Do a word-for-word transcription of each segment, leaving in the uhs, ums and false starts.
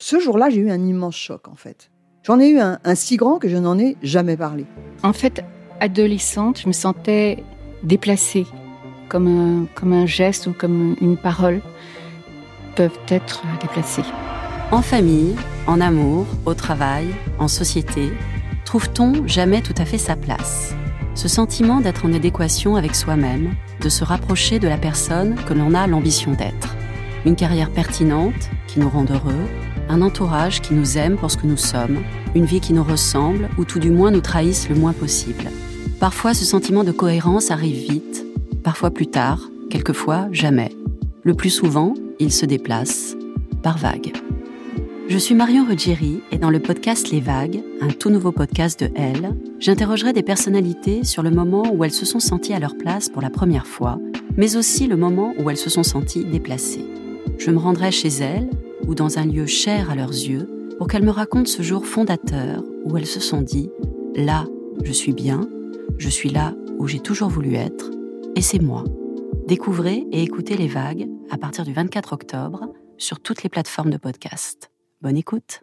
Ce jour-là, j'ai eu un immense choc, en fait. J'en ai eu un, un si grand que je n'en ai jamais parlé. En fait, adolescente, je me sentais déplacée, comme un, comme un geste ou comme une parole peuvent être déplacées. En famille, en amour, au travail, en société, trouve-t-on jamais tout à fait sa place ? Ce sentiment d'être en adéquation avec soi-même, de se rapprocher de la personne que l'on a l'ambition d'être. Une carrière pertinente qui nous rend heureux, un entourage qui nous aime pour ce que nous sommes, une vie qui nous ressemble ou tout du moins nous trahisse le moins possible. Parfois, ce sentiment de cohérence arrive vite, parfois plus tard, quelquefois jamais. Le plus souvent, il se déplace par vagues. Je suis Marion Ruggieri et dans le podcast Les Vagues, un tout nouveau podcast de Elle, j'interrogerai des personnalités sur le moment où elles se sont senties à leur place pour la première fois, mais aussi le moment où elles se sont senties déplacées. Je me rendrai chez elles ou dans un lieu cher à leurs yeux pour qu'elles me racontent ce jour fondateur où elles se sont dit « Là, je suis bien, je suis là où j'ai toujours voulu être, et c'est moi ». Découvrez et écoutez Les Vagues à partir du vingt-quatre octobre sur toutes les plateformes de podcast. Bonne écoute.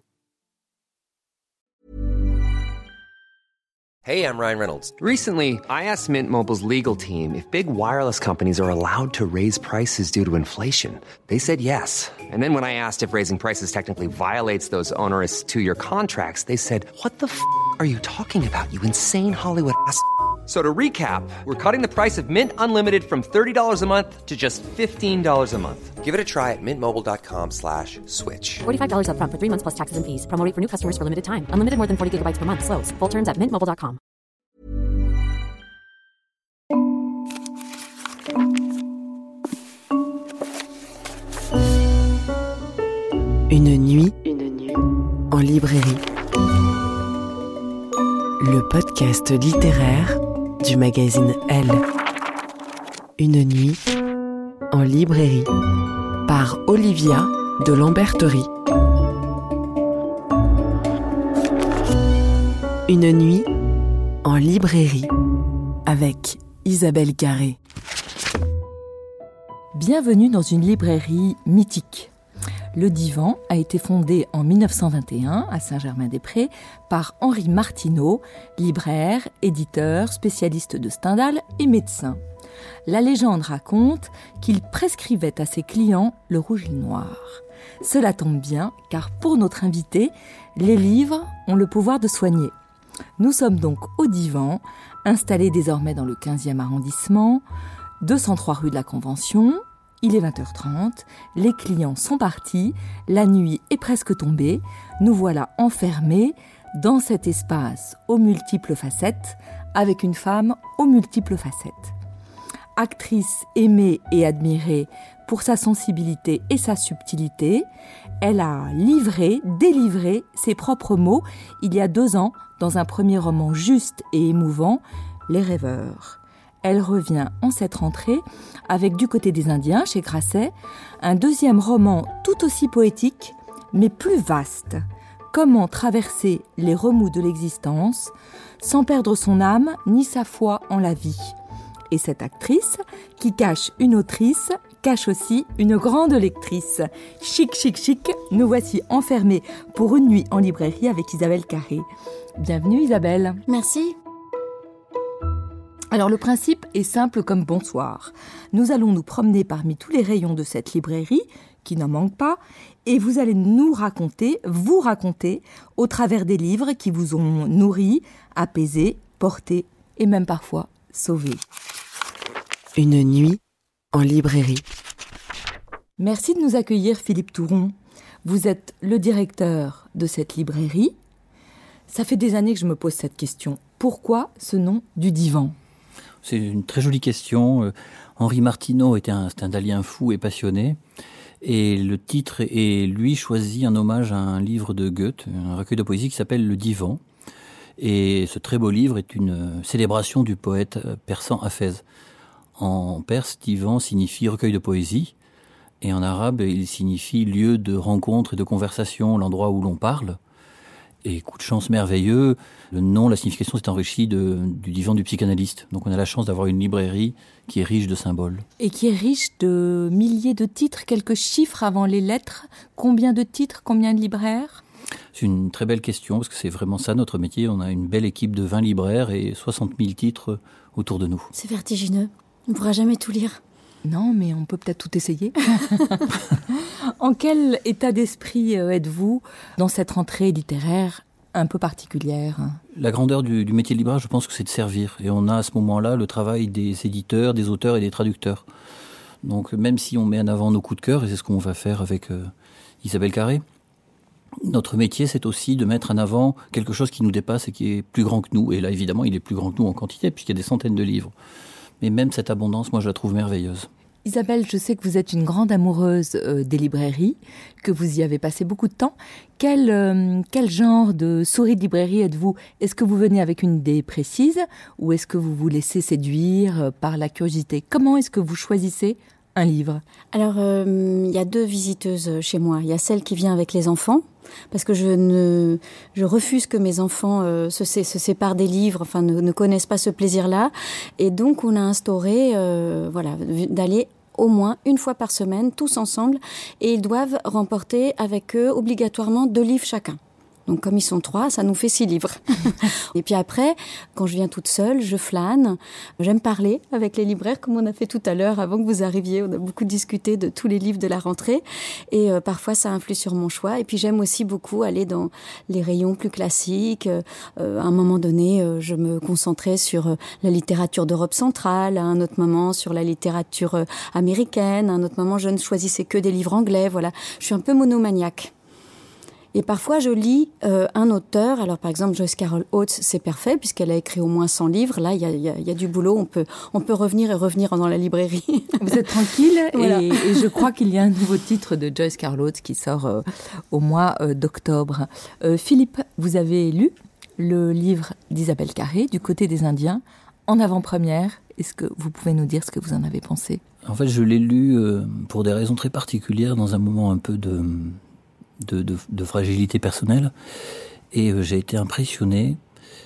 Hey, I'm Ryan Reynolds. Recently, I asked Mint Mobile's legal team if big wireless companies are allowed to raise prices due to inflation. They said yes. And then when I asked if raising prices technically violates those onerous two-year contracts, they said, "What the f*** are you talking about, you insane Hollywood ass?" So to recap, we're cutting the price of Mint Unlimited from thirty dollars a month to just fifteen dollars a month. Give it a try at mintmobile.com slash switch. forty-five dollars up front for three months plus taxes and fees. Promo rate for new customers for limited time. Unlimited more than forty gigabytes per month. Slows full terms at mint mobile dot com. Une nuit, Une nuit en librairie. Le podcast littéraire du magazine Elle. Une nuit en librairie par Olivia de Lamberterie. Une nuit en librairie avec Isabelle Carré. Bienvenue dans une librairie mythique. Le Divan a été fondé en dix-neuf cent vingt et un à Saint-Germain-des-Prés par Henri Martineau, libraire, éditeur, spécialiste de Stendhal et médecin. La légende raconte qu'il prescrivait à ses clients le rouge et le noir. Cela tombe bien, car pour notre invité, les livres ont le pouvoir de soigner. Nous sommes donc au Divan, installés désormais dans le quinzième arrondissement, deux cent trois rue de la Convention. Il est vingt heures trente, les clients sont partis, la nuit est presque tombée, nous voilà enfermés dans cet espace aux multiples facettes, avec une femme aux multiples facettes. Actrice aimée et admirée pour sa sensibilité et sa subtilité, elle a livré, délivré ses propres mots il y a deux ans dans un premier roman juste et émouvant, Les Rêveurs. Elle revient en cette rentrée avec Du côté des Indiens chez Grasset, un deuxième roman tout aussi poétique, mais plus vaste. Comment traverser les remous de l'existence sans perdre son âme ni sa foi en la vie. Et cette actrice, qui cache une autrice, cache aussi une grande lectrice. Chic, chic, chic, nous voici enfermés pour une nuit en librairie avec Isabelle Carré. Bienvenue Isabelle. Merci. Alors le principe est simple comme bonsoir. Nous allons nous promener parmi tous les rayons de cette librairie, qui n'en manque pas, et vous allez nous raconter, vous raconter, au travers des livres qui vous ont nourri, apaisé, porté et même parfois sauvé. Une nuit en librairie. Merci de nous accueillir Philippe Touron. Vous êtes le directeur de cette librairie. Ça fait des années que je me pose cette question. Pourquoi ce nom du Divan ? C'est une très jolie question. Henri Martineau était un stendhalien fou et passionné. Et le titre est, lui, choisi en hommage à un livre de Goethe, un recueil de poésie qui s'appelle Le Divan. Et ce très beau livre est une célébration du poète persan Hafez. En perse, divan signifie recueil de poésie. Et en arabe, il signifie lieu de rencontre et de conversation, l'endroit où l'on parle. Et coup de chance merveilleux, le nom, la signification s'est enrichie de, du divan du psychanalyste. Donc on a la chance d'avoir une librairie qui est riche de symboles. Et qui est riche de milliers de titres, quelques chiffres avant les lettres. Combien de titres, combien de libraires ? C'est une très belle question, parce que c'est vraiment ça notre métier. On a une belle équipe de vingt libraires et soixante mille titres autour de nous. C'est vertigineux, on ne pourra jamais tout lire. Non, mais on peut peut-être tout essayer. En quel état d'esprit êtes-vous dans cette rentrée littéraire un peu particulière ? La grandeur du, du métier de libraire, je pense que c'est de servir. Et on a à ce moment-là le travail des éditeurs, des auteurs et des traducteurs. Donc même si on met en avant nos coups de cœur, et c'est ce qu'on va faire avec euh, Isabelle Carré, notre métier, c'est aussi de mettre en avant quelque chose qui nous dépasse et qui est plus grand que nous. Et là, évidemment, il est plus grand que nous en quantité, puisqu'il y a des centaines de livres. Mais même cette abondance, moi, je la trouve merveilleuse. Isabelle, je sais que vous êtes une grande amoureuse euh, des librairies, que vous y avez passé beaucoup de temps. Quel, euh, quel genre de souris de librairie êtes-vous ? Est-ce que vous venez avec une idée précise ou est-ce que vous vous laissez séduire euh, par la curiosité ? Comment est-ce que vous choisissez un livre ? Alors, euh, il y a deux visiteuses chez moi. Il y a celle qui vient avec les enfants, parce que je ne, je refuse que mes enfants euh, se, se séparent des livres, enfin ne, ne connaissent pas ce plaisir-là. Et donc, on a instauré, euh, voilà, d'aller au moins une fois par semaine, tous ensemble, et ils doivent remporter avec eux obligatoirement deux livres chacun. Donc comme ils sont trois, ça nous fait six livres. Et puis après, quand je viens toute seule, je flâne. J'aime parler avec les libraires, comme on a fait tout à l'heure, avant que vous arriviez. On a beaucoup discuté de tous les livres de la rentrée. Et euh, parfois, ça influe sur mon choix. Et puis j'aime aussi beaucoup aller dans les rayons plus classiques. Euh, à un moment donné, euh, je me concentrais sur euh, la littérature d'Europe centrale. À un autre moment, sur la littérature euh, américaine. À un autre moment, je ne choisissais que des livres anglais. Voilà, je suis un peu monomaniaque. Et parfois, je lis euh, un auteur. Alors, par exemple, Joyce Carol Oates, c'est parfait, puisqu'elle a écrit au moins cent livres. Là, il y a, y a, y a du boulot. On peut, on peut revenir et revenir dans la librairie. Vous êtes tranquille. Voilà. et, et je crois qu'il y a un nouveau titre de Joyce Carol Oates qui sort euh, au mois euh, d'octobre. Euh, Philippe, vous avez lu le livre d'Isabelle Carré, Du côté des Indiens, en avant-première. Est-ce que vous pouvez nous dire ce que vous en avez pensé ? En fait, je l'ai lu euh, pour des raisons très particulières, dans un moment un peu de... De, de, de fragilité personnelle, et euh, j'ai été impressionné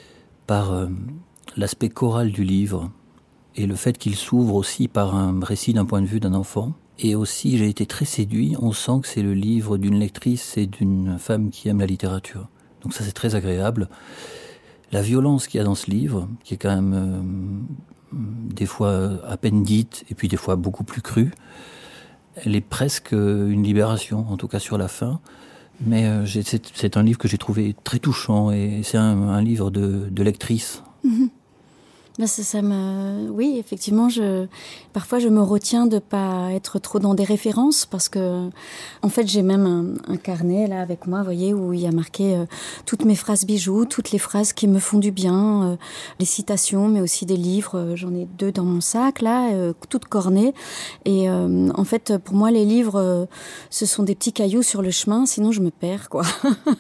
par euh, l'aspect choral du livre et le fait qu'il s'ouvre aussi par un récit d'un point de vue d'un enfant. Et aussi, j'ai été très séduit. On sent que c'est le livre d'une lectrice et d'une femme qui aime la littérature. Donc ça, c'est très agréable. La violence qu'il y a dans ce livre, qui est quand même euh, des fois à peine dite et puis des fois beaucoup plus crue, elle est presque une libération, en tout cas sur la fin. Mais euh, j'ai, c'est, c'est un livre que j'ai trouvé très touchant et c'est un, un livre de, de lectrice. Mmh. Ben ça, ça me... Oui, effectivement, je... parfois je me retiens de pas être trop dans des références parce que, en fait, j'ai même un, un carnet là avec moi, vous voyez, où il y a marqué euh, toutes mes phrases bijoux, toutes les phrases qui me font du bien, euh, les citations, mais aussi des livres. Euh, j'en ai deux dans mon sac là, euh, toutes cornées. Et euh, en fait, pour moi, les livres, euh, ce sont des petits cailloux sur le chemin, sinon je me perds, quoi.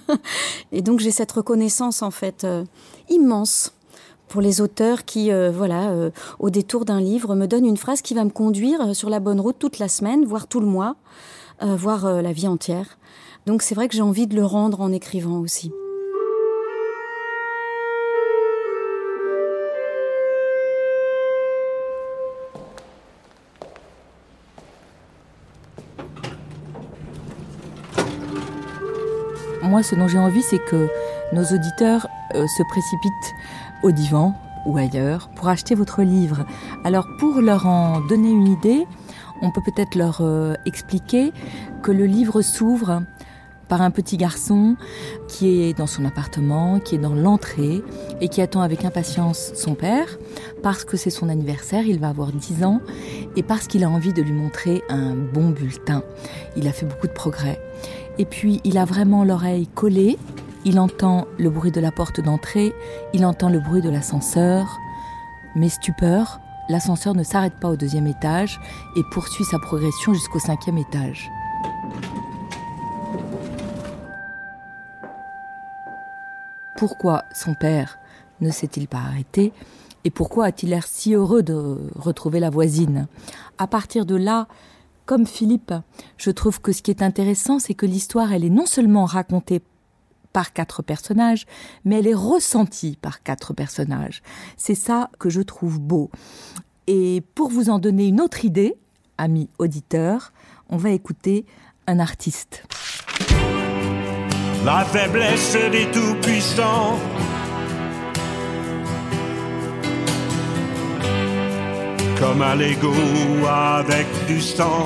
Et donc j'ai cette reconnaissance en fait euh, immense pour les auteurs qui, euh, voilà, euh, au détour d'un livre, me donnent une phrase qui va me conduire sur la bonne route toute la semaine, voire tout le mois, euh, voire euh, la vie entière. Donc c'est vrai que j'ai envie de le rendre en écrivant aussi. Moi, ce dont j'ai envie, c'est que nos auditeurs euh, se précipitent au divan ou ailleurs pour acheter votre livre. Alors, pour leur en donner une idée, on peut peut-être leur euh, expliquer que le livre s'ouvre par un petit garçon qui est dans son appartement, qui est dans l'entrée et qui attend avec impatience son père parce que c'est son anniversaire, il va avoir dix ans et parce qu'il a envie de lui montrer un bon bulletin. Il a fait beaucoup de progrès. Et puis, il a vraiment l'oreille collée. Il entend le bruit de la porte d'entrée, il entend le bruit de l'ascenseur. Mais stupeur, l'ascenseur ne s'arrête pas au deuxième étage et poursuit sa progression jusqu'au cinquième étage. Pourquoi son père ne s'est-il pas arrêté ? Et pourquoi a-t-il l'air si heureux de retrouver la voisine ? À partir de là, comme Philippe, je trouve que ce qui est intéressant, c'est que l'histoire, elle est non seulement racontée par quatre personnages, mais elle est ressentie par quatre personnages. C'est ça que je trouve beau. Et pour vous en donner une autre idée, amis auditeurs, on va écouter un artiste. La faiblesse des tout-puissants, comme un Lego avec du sang.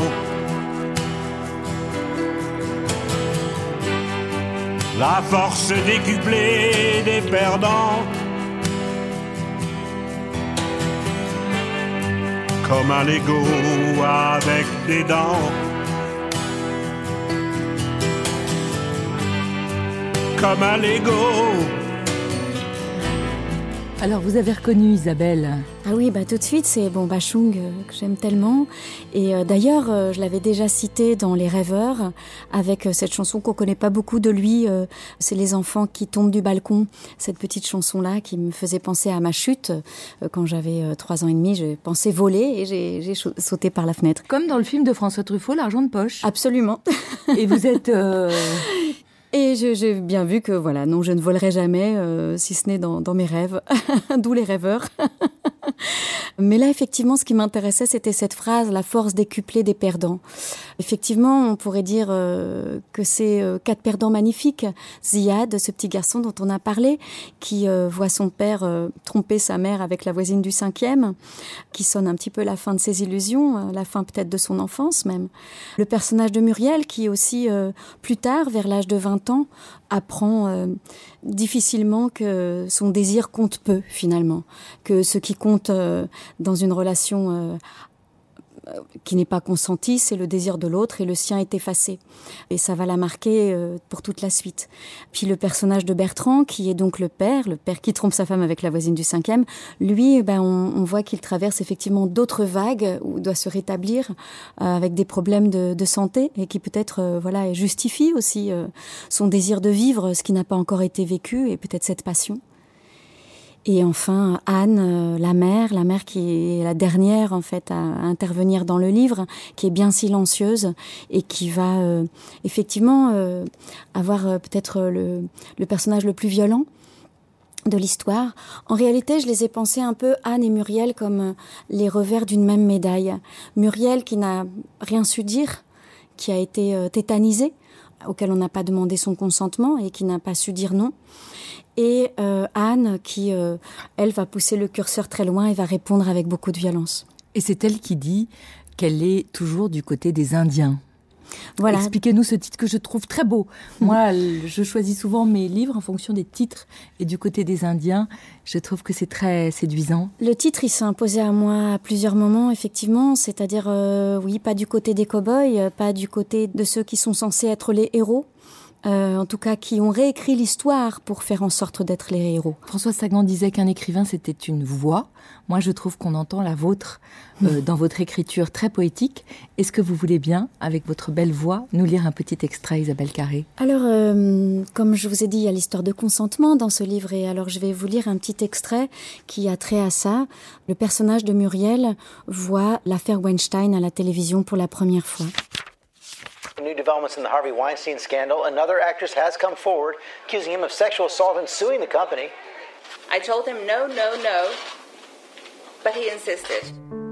La force décuplée des perdants, comme un Lego avec des dents. Comme un Lego. Alors, vous avez reconnu Isabelle? Ah oui, bah tout de suite, c'est bon, Bachung euh, que j'aime tellement. Et euh, d'ailleurs, euh, je l'avais déjà cité dans Les Rêveurs, avec euh, cette chanson qu'on connaît pas beaucoup de lui. Euh, c'est Les enfants qui tombent du balcon. Cette petite chanson-là qui me faisait penser à ma chute. Euh, quand j'avais euh, trois ans et demi, j'ai pensé voler et j'ai, j'ai sauté par la fenêtre. Comme dans le film de François Truffaut, L'argent de poche. Absolument. Et vous êtes... Euh... Et je, j'ai bien vu que, voilà, non, je ne volerai jamais, euh, si ce n'est dans, dans mes rêves. D'où Les Rêveurs. Mais là, effectivement, ce qui m'intéressait, c'était cette phrase, la force décuplée des perdants. Effectivement, on pourrait dire euh, que c'est euh, quatre perdants magnifiques. Ziad, ce petit garçon dont on a parlé, qui euh, voit son père euh, tromper sa mère avec la voisine du cinquième, qui sonne un petit peu la fin de ses illusions, euh, la fin peut-être de son enfance même. Le personnage de Muriel, qui aussi, euh, plus tard, vers l'âge de vingt ans, apprend euh, difficilement que son désir compte peu, finalement. Que ce qui compte euh, dans une relation euh, qui n'est pas consentie, c'est le désir de l'autre et le sien est effacé. Et ça va la marquer euh, pour toute la suite. Puis le personnage de Bertrand, qui est donc le père, le père qui trompe sa femme avec la voisine du cinquième, lui, ben, on, on voit qu'il traverse effectivement d'autres vagues où il doit se rétablir euh, avec des problèmes de, de santé et qui peut-être euh, voilà, justifie aussi euh, son désir de vivre, ce qui n'a pas encore été vécu et peut-être cette passion. Et enfin, Anne, euh, la mère, la mère qui est la dernière en fait à, à intervenir dans le livre, qui est bien silencieuse et qui va euh, effectivement euh, avoir euh, peut-être le, le personnage le plus violent de l'histoire. En réalité, je les ai pensés un peu, Anne et Muriel, comme les revers d'une même médaille. Muriel qui n'a rien su dire, qui a été euh, tétanisée, auquel on n'a pas demandé son consentement et qui n'a pas su dire non. Et euh, Anne qui, euh, elle, va pousser le curseur très loin et va répondre avec beaucoup de violence. Et c'est elle qui dit qu'elle est toujours du côté des Indiens. Voilà. Expliquez-nous ce titre que je trouve très beau. Moi, je choisis souvent mes livres en fonction des titres. Et du côté des Indiens, je trouve que c'est très séduisant. Le titre, il s'est imposé à moi à plusieurs moments, effectivement. C'est-à-dire, euh, oui, pas du côté des cow-boys, pas du côté de ceux qui sont censés être les héros. Euh, en tout cas, qui ont réécrit l'histoire pour faire en sorte d'être les héros. Françoise Sagan disait qu'un écrivain, c'était une voix. Moi, je trouve qu'on entend la vôtre euh, dans votre écriture très poétique. Est-ce que vous voulez bien, avec votre belle voix, nous lire un petit extrait, Isabelle Carré ? Alors, euh, comme je vous ai dit, il y a l'histoire de consentement dans ce livre. Et alors, je vais vous lire un petit extrait qui a trait à ça. Le personnage de Muriel voit l'affaire Weinstein à la télévision pour la première fois. New developments in the Harvey Weinstein scandal. Another actress has come forward accusing him of sexual assault and suing the company. I told him no, no, no, but he insisted.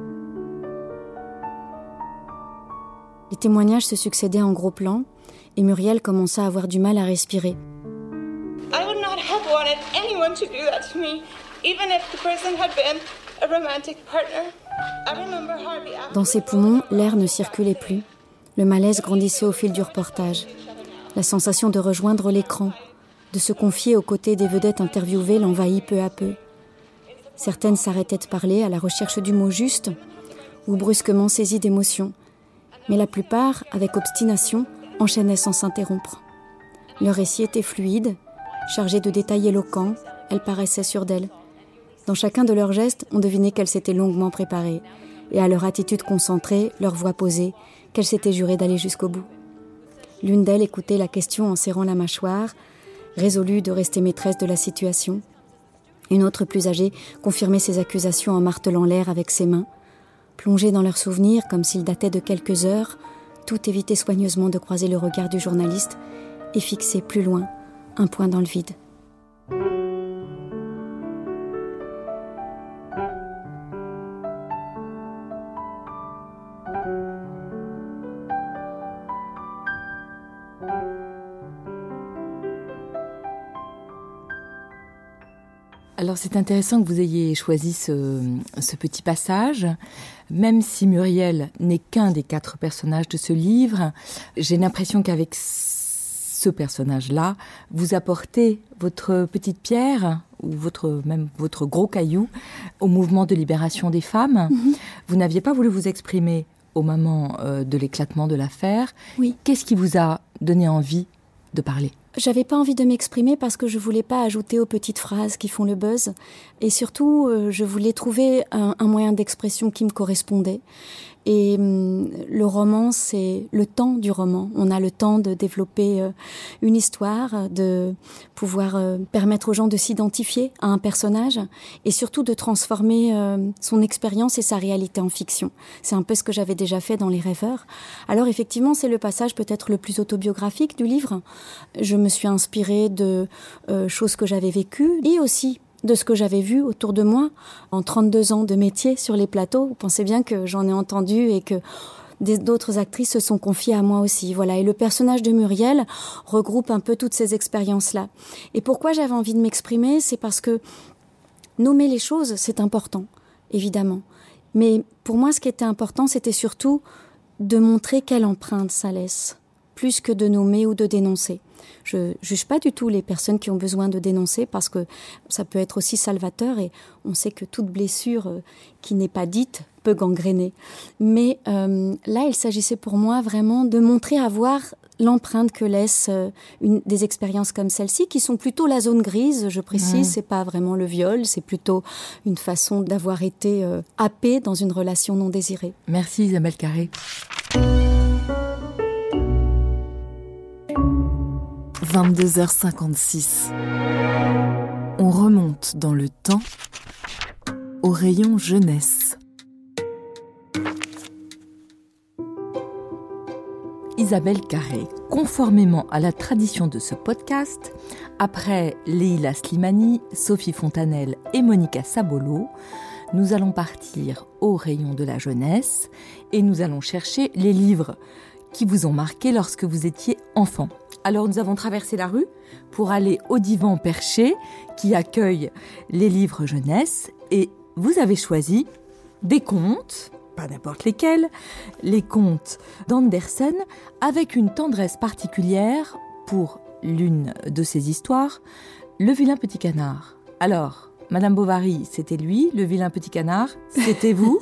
Les témoignages se succédaient en gros plans et Muriel commença à avoir du mal à respirer. I would not have wanted anyone to do that to me, even if the person had been a romantic partner. I remember Harvey. Dans ses poumons, l'air ne circulait plus. Le malaise grandissait au fil du reportage. La sensation de rejoindre l'écran, de se confier aux côtés des vedettes interviewées l'envahit peu à peu. Certaines s'arrêtaient de parler à la recherche du mot juste ou brusquement saisies d'émotion. Mais la plupart, avec obstination, enchaînaient sans s'interrompre. Leur récit était fluide, chargé de détails éloquents, elles paraissaient sûres d'elles. Dans chacun de leurs gestes, on devinait qu'elles s'étaient longuement préparées. Et à leur attitude concentrée, leur voix posée, qu'elles s'étaient jurées d'aller jusqu'au bout. L'une d'elles écoutait la question en serrant la mâchoire, résolue de rester maîtresse de la situation. Une autre, plus âgée, confirmait ses accusations en martelant l'air avec ses mains. Plongée dans leurs souvenirs, comme s'ils dataient de quelques heures, tout évitait soigneusement de croiser le regard du journaliste et fixait plus loin, un point dans le vide. Alors c'est intéressant que vous ayez choisi ce, ce petit passage. Même si Muriel n'est qu'un des quatre personnages de ce livre, j'ai l'impression qu'avec ce personnage-là, vous apportez votre petite pierre ou votre, même votre gros caillou au mouvement de libération des femmes. Mm-hmm. Vous n'aviez pas voulu vous exprimer au moment euh, de l'éclatement de l'affaire. Oui. Qu'est-ce qui vous a donné envie de parler ? J'avais pas envie de m'exprimer parce que je voulais pas ajouter aux petites phrases qui font le buzz. Et surtout, euh, je voulais trouver un, un moyen d'expression qui me correspondait. Et hum, le roman, c'est le temps du roman. On a le temps de développer euh, une histoire, de pouvoir euh, permettre aux gens de s'identifier à un personnage et surtout de transformer euh, son expérience et sa réalité en fiction. C'est un peu ce que j'avais déjà fait dans Les Rêveurs. Alors effectivement, c'est le passage peut-être le plus autobiographique du livre. Je me suis inspirée de euh, choses que j'avais vécues et aussi de ce que j'avais vu autour de moi en trente-deux ans de métier sur les plateaux. Vous pensez bien que j'en ai entendu et que d'autres actrices se sont confiées à moi aussi. Voilà. Et le personnage de Muriel regroupe un peu toutes ces expériences-là. Et pourquoi j'avais envie de m'exprimer ? C'est parce que nommer les choses, c'est important, évidemment. Mais pour moi, ce qui était important, c'était surtout de montrer quelle empreinte ça laisse, plus que de nommer ou de dénoncer. Je ne juge pas du tout les personnes qui ont besoin de dénoncer parce que ça peut être aussi salvateur et on sait que toute blessure qui n'est pas dite peut gangréner. Mais euh, là, il s'agissait pour moi vraiment de montrer à voir l'empreinte que laissent une, des expériences comme celle-ci, qui sont plutôt la zone grise, je précise, mmh. c'est pas vraiment le viol, c'est plutôt une façon d'avoir été euh, happé dans une relation non désirée. Merci Isabelle Carré. vingt-deux heures cinquante-six. On remonte dans le temps au rayon jeunesse. Isabelle Carré, conformément à la tradition de ce podcast, après Leila Slimani, Sophie Fontanelle et Monica Sabolo, nous allons partir au rayon de la jeunesse et nous allons chercher les livres qui vous ont marqué lorsque vous étiez enfant. Alors nous avons traversé la rue pour aller au divan perché qui accueille les livres jeunesse et vous avez choisi des contes, pas n'importe lesquels, les contes d'Andersen avec une tendresse particulière pour l'une de ces histoires, Le vilain petit canard. Alors, Madame Bovary, c'était lui, Le vilain petit canard, c'était vous.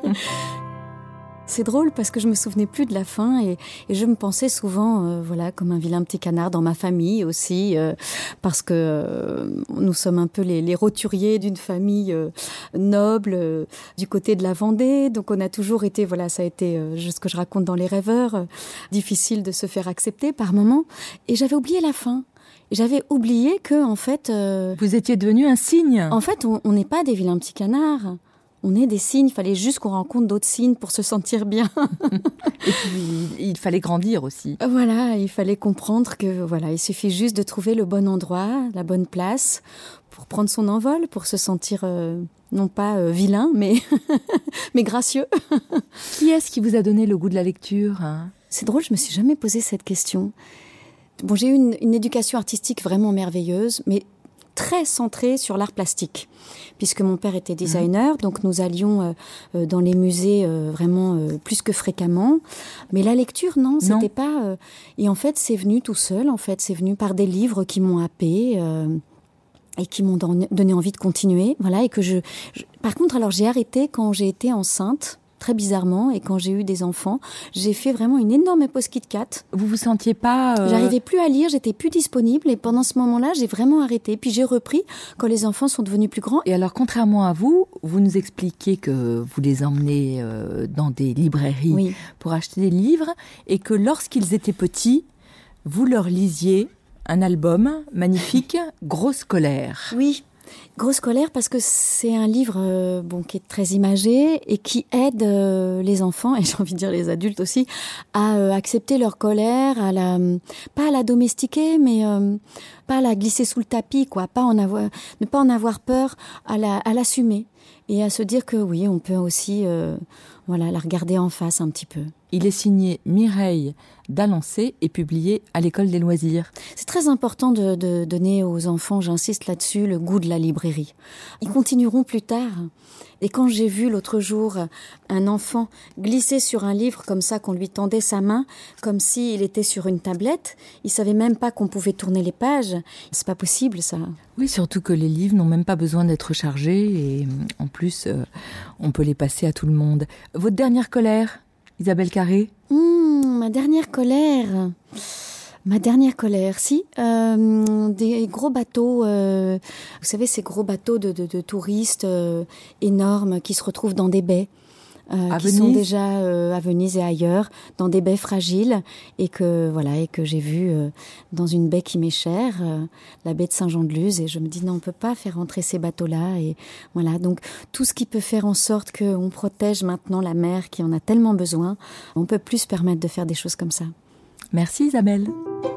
C'est drôle parce que je me souvenais plus de la fin et, et je me pensais souvent euh, voilà comme un vilain petit canard dans ma famille aussi euh, parce que euh, nous sommes un peu les, les roturiers d'une famille euh, noble euh, du côté de la Vendée, donc on a toujours été voilà ça a été euh, ce que je raconte dans Les Rêveurs euh, difficile de se faire accepter par moments et j'avais oublié la fin. J'avais oublié que en fait euh, vous étiez devenu un cygne. En fait on n'est pas des vilains petits canards. On est des cygnes, il fallait juste qu'on rencontre d'autres cygnes pour se sentir bien. Et puis, il fallait grandir aussi. Voilà, il fallait comprendre que voilà, il suffit juste de trouver le bon endroit, la bonne place pour prendre son envol, pour se sentir euh, non pas euh, vilain, mais, mais gracieux. Qui est-ce qui vous a donné le goût de la lecture, hein ? C'est drôle, je me suis jamais posé cette question. Bon, j'ai eu une, une éducation artistique vraiment merveilleuse, mais très centrée sur l'art plastique, puisque mon père était designer, mmh. donc nous allions euh, dans les musées euh, vraiment euh, plus que fréquemment. Mais la lecture, non, c'était non. pas... Euh, et en fait, c'est venu tout seul, en fait, c'est venu par des livres qui m'ont happée euh, et qui m'ont don- donné envie de continuer, voilà, et que je, je... Par contre, alors, j'ai arrêté quand j'ai été enceinte, très bizarrement, et quand j'ai eu des enfants, j'ai fait vraiment une énorme pause Kit Kat. Vous vous sentiez pas... Euh... J'arrivais plus à lire, j'étais plus disponible, et pendant ce moment-là, j'ai vraiment arrêté. Puis j'ai repris quand les enfants sont devenus plus grands. Et alors, contrairement à vous, vous nous expliquez que vous les emmenez euh, dans des librairies oui. pour acheter des livres, et que lorsqu'ils étaient petits, vous leur lisiez un album magnifique, Grosse colère. Oui. Grosse colère parce que c'est un livre euh, bon, qui est très imagé et qui aide euh, les enfants, et j'ai envie de dire les adultes aussi, à euh, accepter leur colère, à la, pas à la domestiquer, mais euh, pas à la glisser sous le tapis, quoi, pas en avoir, ne pas en avoir peur, à, la, à l'assumer et à se dire que oui, on peut aussi euh, voilà, la regarder en face un petit peu. Il est signé Mireille Dalancé et publié à l'École des loisirs. C'est très important de, de donner aux enfants, j'insiste là-dessus, le goût de la librairie. Ils continueront plus tard. Et quand j'ai vu l'autre jour un enfant glisser sur un livre comme ça, qu'on lui tendait sa main, comme s'il était sur une tablette, il savait même pas qu'on pouvait tourner les pages. C'est pas possible, ça. Oui, surtout que les livres n'ont même pas besoin d'être chargés et en plus, euh, on peut les passer à tout le monde. Votre dernière colère, Isabelle Carré? Mmh, ma dernière colère... Ma dernière colère, si, euh, des gros bateaux, euh, vous savez, ces gros bateaux de, de, de touristes euh, énormes qui se retrouvent dans des baies, euh, à qui Venise. sont déjà euh, à Venise et ailleurs, dans des baies fragiles, et que voilà, et que j'ai vu euh, dans une baie qui m'est chère, euh, la baie de Saint-Jean-de-Luz, et je me dis non, on peut pas faire entrer ces bateaux-là, et voilà, donc tout ce qui peut faire en sorte qu'on protège maintenant la mer qui en a tellement besoin, on peut plus se permettre de faire des choses comme ça. Merci Isabelle.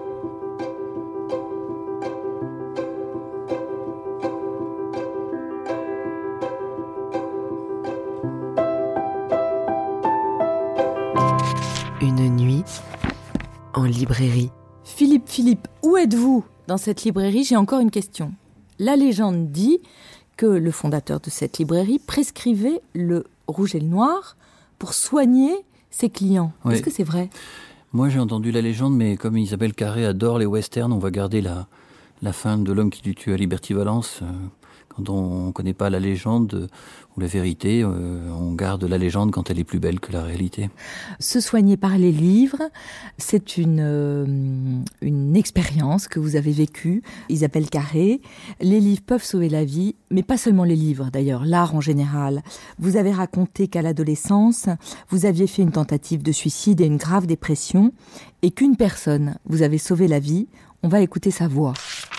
Une nuit en librairie. Philippe, Philippe, où êtes-vous dans cette librairie? J'ai encore une question. La légende dit que le fondateur de cette librairie prescrivait le rouge et le noir pour soigner ses clients. Oui. Est-ce que c'est vrai? Moi, j'ai entendu la légende, mais comme Isabelle Carré adore les westerns, on va garder la, la fin de L'homme qui tue à Liberty Valence. Euh, quand on ne connaît pas la légende euh, ou la vérité, euh, on garde la légende quand elle est plus belle que la réalité. Se soigner par les livres, c'est une, euh, une expérience que vous avez vécue, Isabelle Carré. Les livres peuvent sauver la vie, mais pas seulement les livres d'ailleurs, l'art en général. Vous avez raconté qu'à l'adolescence, vous aviez fait une tentative de suicide et une grave dépression, et qu'une personne vous avait sauvé la vie. On va écouter sa voix.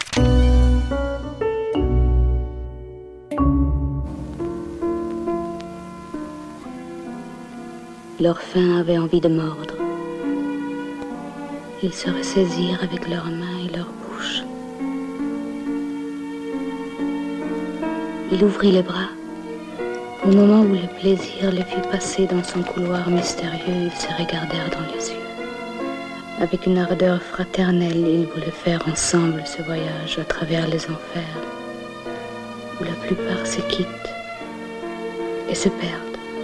Leurs fins avaient envie de mordre. Ils se ressaisirent avec leurs mains et leurs bouches. Il ouvrit les bras. Au moment où le plaisir les fit passer dans son couloir mystérieux, ils se regardèrent dans les yeux. Avec une ardeur fraternelle, ils voulaient faire ensemble ce voyage à travers les enfers, où la plupart se quittent et se perdent.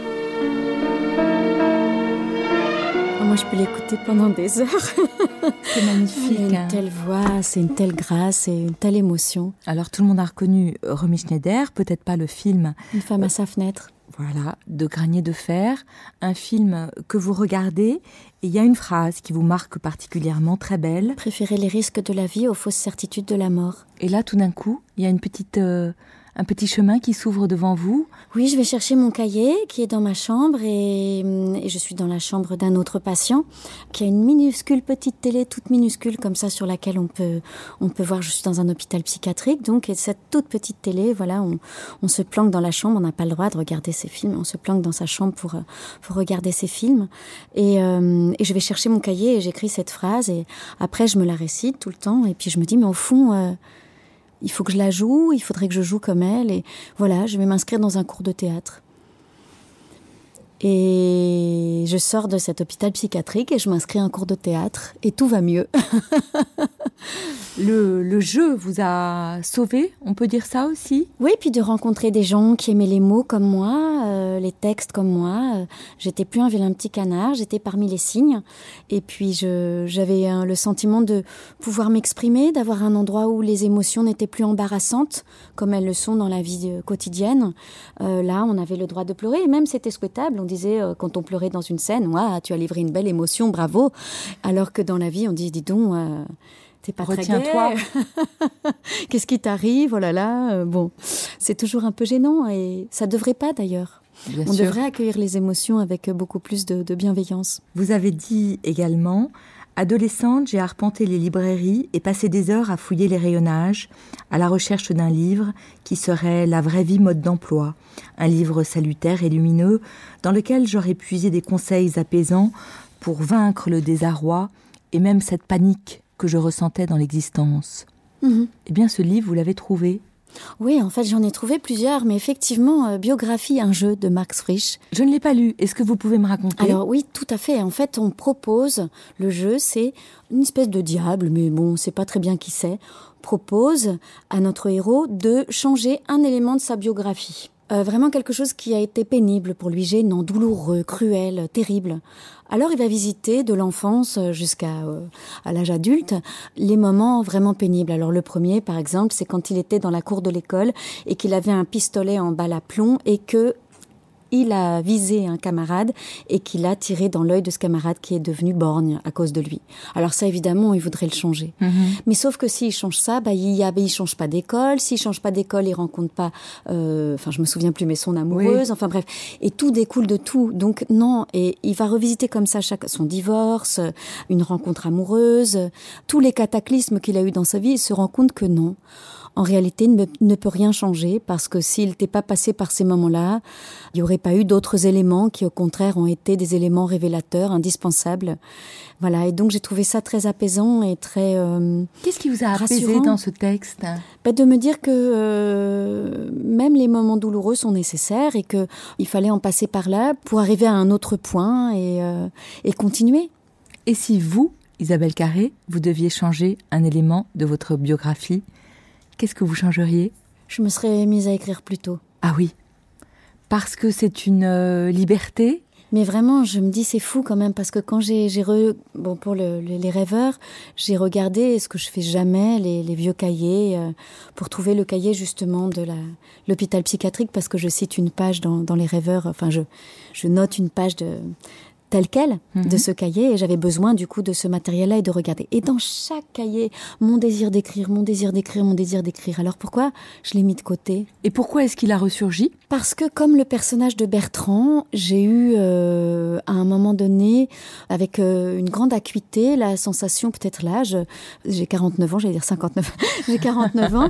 Moi, je peux l'écouter pendant des heures. C'est magnifique. Il y a une telle voix, c'est une telle grâce et une telle émotion. Alors, tout le monde a reconnu Romy Schneider, peut-être pas le film. Une femme à sa fenêtre. Voilà, de Granier de fer, un film que vous regardez, et il y a une phrase qui vous marque particulièrement, très belle. Préférer les risques de la vie aux fausses certitudes de la mort. Et là, tout d'un coup, il y a une petite... Euh, un petit chemin qui s'ouvre devant vous. Oui, je vais chercher mon cahier qui est dans ma chambre et, et je suis dans la chambre d'un autre patient qui a une minuscule petite télé, toute minuscule comme ça, sur laquelle on peut, on peut voir. Je suis dans un hôpital psychiatrique, donc et cette toute petite télé, voilà, on, on se planque dans la chambre, on n'a pas le droit de regarder ces films, on se planque dans sa chambre pour, pour regarder ces films. Et, euh, et je vais chercher mon cahier et j'écris cette phrase et après je me la récite tout le temps et puis je me dis mais au fond... Euh, il faut que je la joue, il faudrait que je joue comme elle. Et voilà, je vais m'inscrire dans un cours de théâtre. Et je sors de cet hôpital psychiatrique et je m'inscris à un cours de théâtre. Et tout va mieux. le, le jeu vous a sauvé, on peut dire ça aussi? Oui, puis de rencontrer des gens qui aimaient les mots comme moi, euh, les textes comme moi. Euh, j'étais plus un vilain petit canard, j'étais parmi les cygnes. Et puis je, j'avais euh, le sentiment de pouvoir m'exprimer, d'avoir un endroit où les émotions n'étaient plus embarrassantes, comme elles le sont dans la vie euh, quotidienne. Euh, là, on avait le droit de pleurer, et même c'était souhaitable. On disait, euh, quand on pleurait dans une scène, ouais, tu as livré une belle émotion, bravo. Alors que dans la vie, on dit, dis donc... Euh, T'es pas Retiens-toi. Qu'est-ce qui t'arrive? Oh là là. Euh, bon, c'est toujours un peu gênant et ça devrait pas d'ailleurs. Bien On sûr. devrait accueillir les émotions avec beaucoup plus de, de bienveillance. Vous avez dit également Adolescente, j'ai arpenté les librairies et passé des heures à fouiller les rayonnages, à la recherche d'un livre qui serait la vraie vie mode d'emploi, un livre salutaire et lumineux dans lequel j'aurais puisé des conseils apaisants pour vaincre le désarroi et même cette panique que je ressentais dans l'existence. Mmh. Eh bien, ce livre, vous l'avez trouvé ? Oui, en fait, j'en ai trouvé plusieurs, mais effectivement, euh, Biographie, un jeu de Max Frisch. Je ne l'ai pas lu. Est-ce que vous pouvez me raconter ? Alors oui, tout à fait. En fait, on propose, le jeu, c'est une espèce de diable, mais bon, on ne sait pas très bien qui c'est, propose à notre héros de changer un élément de sa biographie. Euh, vraiment quelque chose qui a été pénible pour lui, gênant, douloureux, cruel, terrible. Alors il va visiter de l'enfance jusqu'à euh, à l'âge adulte les moments vraiment pénibles. Alors le premier, par exemple, c'est quand il était dans la cour de l'école et qu'il avait un pistolet en balle à plomb et que il a visé un camarade et qu'il a tiré dans l'œil de ce camarade qui est devenu borgne à cause de lui. Alors ça, évidemment, il voudrait le changer. Mmh. Mais sauf que s'il change ça, bah, il ne il change pas d'école. S'il change pas d'école, il rencontre pas... Euh, enfin, je me souviens plus, mais son amoureuse. Oui. Enfin bref, et tout découle de tout. Donc non, et il va revisiter comme ça chaque, son divorce, une rencontre amoureuse, tous les cataclysmes qu'il a eu dans sa vie. Il se rend compte que non. En réalité, ne, ne peut rien changer parce que s'il n'était pas passé par ces moments-là, il n'y aurait pas eu d'autres éléments qui, au contraire, ont été des éléments révélateurs, indispensables. Voilà, et donc j'ai trouvé ça très apaisant et très euh, Qu'est-ce qui vous a rassurant. apaisé dans ce texte ? Ben, de me dire que euh, même les moments douloureux sont nécessaires et qu'il fallait en passer par là pour arriver à un autre point et, euh, et continuer. Et si vous, Isabelle Carré, vous deviez changer un élément de votre biographie, qu'est-ce que vous changeriez ? Je me serais mise à écrire plus tôt. Ah oui, parce que c'est une euh, liberté. Mais vraiment, je me dis, c'est fou quand même, parce que quand j'ai, j'ai re... bon, pour le, le, les rêveurs, j'ai regardé ce que je fais jamais, les, les vieux cahiers, euh, pour trouver le cahier justement de la, l'hôpital psychiatrique, parce que je cite une page dans, dans les rêveurs, enfin, je, je note une page de... tel quel, mmh. de ce cahier, et j'avais besoin du coup de ce matériel-là et de regarder. Et dans chaque cahier, mon désir d'écrire, mon désir d'écrire, mon désir d'écrire. Alors pourquoi je l'ai mis de côté ? Et pourquoi est-ce qu'il a ressurgi ? Parce que comme le personnage de Bertrand, j'ai eu euh, à un moment donné, avec euh, une grande acuité, la sensation, peut-être l'âge, j'ai quarante-neuf ans, j'allais dire cinquante-neuf, j'ai quarante-neuf ans,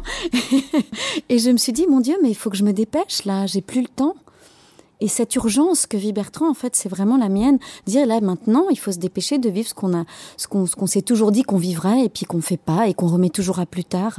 et je me suis dit, mon Dieu, mais il faut que je me dépêche là, j'ai plus le temps. Et cette urgence que vit Bertrand, en fait, c'est vraiment la mienne. Dire là, maintenant, il faut se dépêcher de vivre ce qu'on a, ce qu'on, ce qu'on s'est toujours dit qu'on vivrait et puis qu'on fait pas et qu'on remet toujours à plus tard.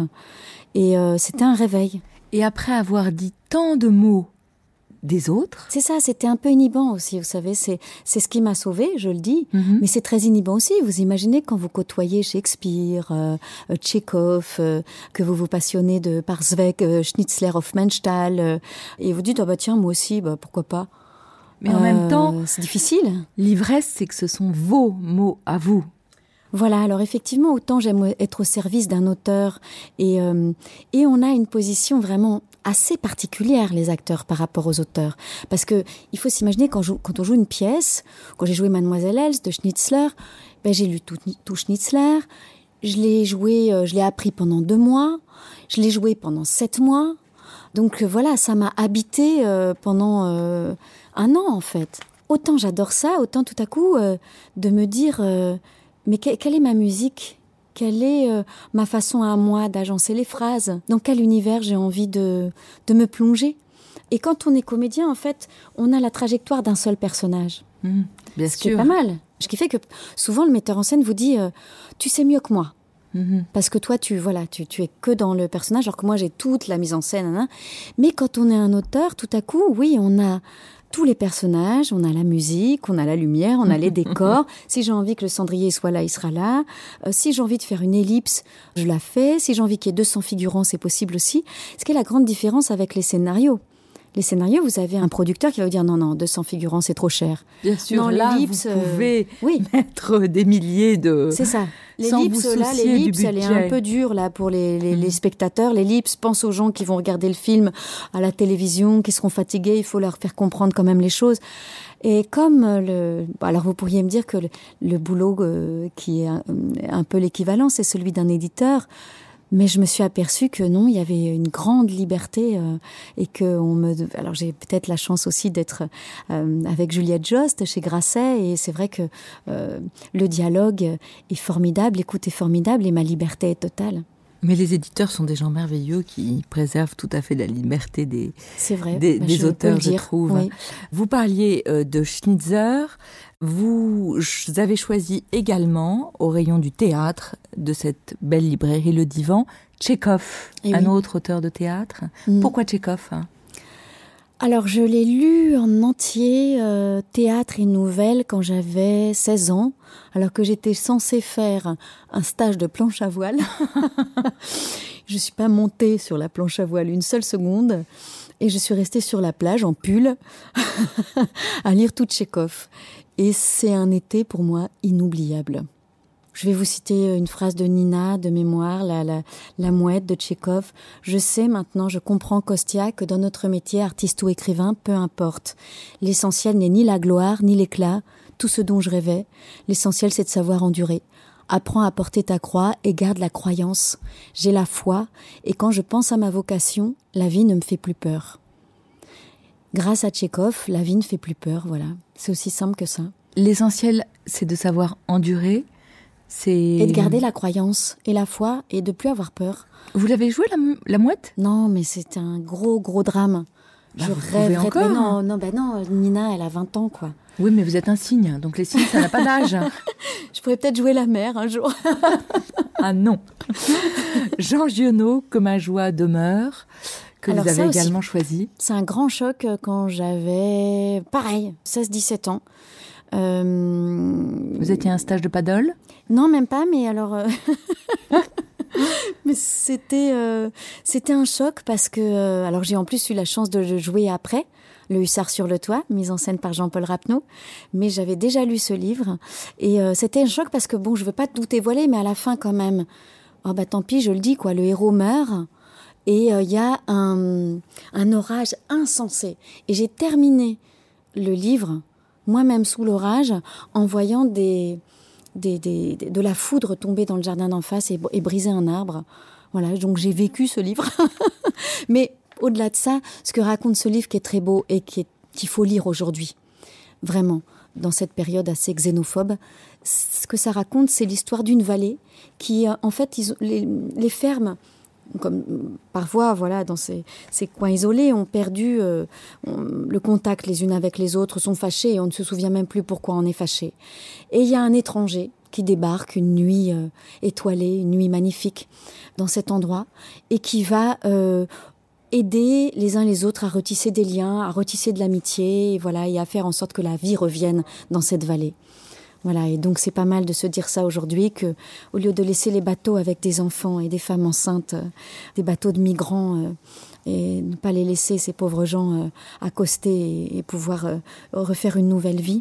Et euh, c'était un réveil. Et après avoir dit tant de mots des autres. C'est ça, c'était un peu inhibant aussi, vous savez, c'est, c'est ce qui m'a sauvée, je le dis, mm-hmm. mais c'est très inhibant aussi. Vous imaginez quand vous côtoyez Shakespeare, euh, Tchekhov, euh, que vous vous passionnez de par Zweig, euh, Schnitzler, Hofmannsthal, euh, et vous dites, ah bah tiens, moi aussi, bah pourquoi pas. Mais en euh, même temps, c'est difficile. L'ivresse, c'est que ce sont vos mots à vous. Voilà, alors effectivement, autant j'aime être au service d'un auteur, et, euh, et on a une position vraiment assez particulière, les acteurs, par rapport aux auteurs. Parce que il faut s'imaginer, quand, joue, quand on joue une pièce, quand j'ai joué Mademoiselle Else de Schnitzler, ben j'ai lu tout, tout Schnitzler, je l'ai joué, euh, je l'ai appris pendant deux mois, je l'ai joué pendant sept mois, donc euh, voilà, ça m'a habité euh, pendant euh, un an, en fait. Autant j'adore ça, autant tout à coup, euh, de me dire, euh, mais que, quelle est ma musique ? Quelle est euh, ma façon à moi d'agencer les phrases ? Dans quel univers j'ai envie de, de me plonger ? Et quand on est comédien, en fait, on a la trajectoire d'un seul personnage. Mmh, bien ce sûr. qui est pas mal. Ce qui fait que souvent, le metteur en scène vous dit euh, « tu sais mieux que moi mmh. ». Parce que toi, tu, voilà, tu, tu es que dans le personnage, alors que moi, j'ai toute la mise en scène. Hein. Mais quand on est un auteur, tout à coup, oui, on a... tous les personnages, on a la musique, on a la lumière, on a les décors. Si j'ai envie que le cendrier soit là, il sera là. Euh, si j'ai envie de faire une ellipse, je la fais. Si j'ai envie qu'il y ait deux cents figurants, c'est possible aussi. Ce qui est la grande différence avec les scénarios. Les scénarios, vous avez un producteur qui va vous dire non, non, deux cents figurants, c'est trop cher. Bien sûr, non, là, l'ellipse, vous pouvez euh, oui. mettre des milliers de... C'est ça. L'ellipse, là, l'ellipse, elle est un peu dure là pour les, les, mmh. les spectateurs. L'ellipse pense aux gens qui vont regarder le film à la télévision, qui seront fatigués. Il faut leur faire comprendre quand même les choses. Et comme le, alors vous pourriez me dire que le, le boulot euh, qui est un, un peu l'équivalent, c'est celui d'un éditeur. Mais je me suis aperçue que non, il y avait une grande liberté euh, et que on me. Alors j'ai peut-être la chance aussi d'être euh, avec Juliette Jost chez Grasset et c'est vrai que euh, le dialogue est formidable, l'écoute est formidable et ma liberté est totale. Mais les éditeurs sont des gens merveilleux qui préservent tout à fait la liberté des, c'est vrai, des, des je auteurs, je dire, trouve. Oui. Vous parliez euh, de Schnitzer. Vous avez choisi également, au rayon du théâtre, de cette belle librairie Le Divan, Tchekhov, et un oui. autre auteur de théâtre. Mm. Pourquoi Tchekhov hein Alors, je l'ai lu en entier, euh, théâtre et nouvelles, quand j'avais seize ans, alors que j'étais censée faire un stage de planche à voile. Je ne suis pas montée sur la planche à voile une seule seconde, et je suis restée sur la plage, en pull, à lire tout Tchekhov. Et c'est un été, pour moi, inoubliable. Je vais vous citer une phrase de Nina, de mémoire, la, la, la mouette de Tchekhov. Je sais maintenant, je comprends, Kostia, que dans notre métier, artiste ou écrivain, peu importe. L'essentiel n'est ni la gloire, ni l'éclat, tout ce dont je rêvais. L'essentiel, c'est de savoir endurer. Apprends à porter ta croix et garde la croyance. J'ai la foi, et quand je pense à ma vocation, la vie ne me fait plus peur. Grâce à Tchekhov, la vie ne fait plus peur, voilà. C'est aussi simple que ça. L'essentiel, c'est de savoir endurer. C'est... Et de garder la croyance et la foi et de plus avoir peur. Vous l'avez joué, la, la mouette ? Non, mais c'était un gros, gros drame. Bah, je rêve encore. Non, non, ben non, Nina, elle a vingt ans, quoi. Oui, mais vous êtes un cygne, donc les cygnes, ça n'a pas d'âge. Je pourrais peut-être jouer la mère un jour. Ah non. Jean Giono, Que ma joie demeure, que Alors vous avez aussi, également choisi. C'est un grand choc quand j'avais, pareil, seize dix-sept ans. Euh... Vous étiez à un stage de paddle ? Non, même pas, mais alors... Euh... mais c'était, euh... c'était un choc parce que... Euh... Alors j'ai en plus eu la chance de le jouer après, Le Hussard sur le toit, mise en scène par Jean-Paul Rapneau. Mais j'avais déjà lu ce livre. Et euh, c'était un choc parce que, bon, je veux pas tout dévoiler, mais à la fin quand même... Oh bah tant pis, je le dis, quoi, le héros meurt... Et il euh, y a un, un orage insensé. Et j'ai terminé le livre, moi-même sous l'orage, en voyant des, des, des, de la foudre tomber dans le jardin d'en face et, et briser un arbre. Voilà, donc j'ai vécu ce livre. Mais au-delà de ça, ce que raconte ce livre qui est très beau et qui est, qu'il faut lire aujourd'hui, vraiment, dans cette période assez xénophobe, ce que ça raconte, c'est l'histoire d'une vallée qui, en fait, ils, les, les fermes... Comme parfois, voilà, dans ces, ces coins isolés, ont perdu euh, on, le contact les unes avec les autres, sont fâchés et on ne se souvient même plus pourquoi on est fâché. Et il y a un étranger qui débarque une nuit euh, étoilée, une nuit magnifique dans cet endroit et qui va euh, aider les uns les autres à retisser des liens, à retisser de l'amitié, et voilà, et à faire en sorte que la vie revienne dans cette vallée. Voilà, et donc c'est pas mal de se dire ça aujourd'hui, que au lieu de laisser les bateaux avec des enfants et des femmes enceintes, euh, des bateaux de migrants, euh, et ne pas les laisser, ces pauvres gens, euh, accoster et, et pouvoir euh, refaire une nouvelle vie,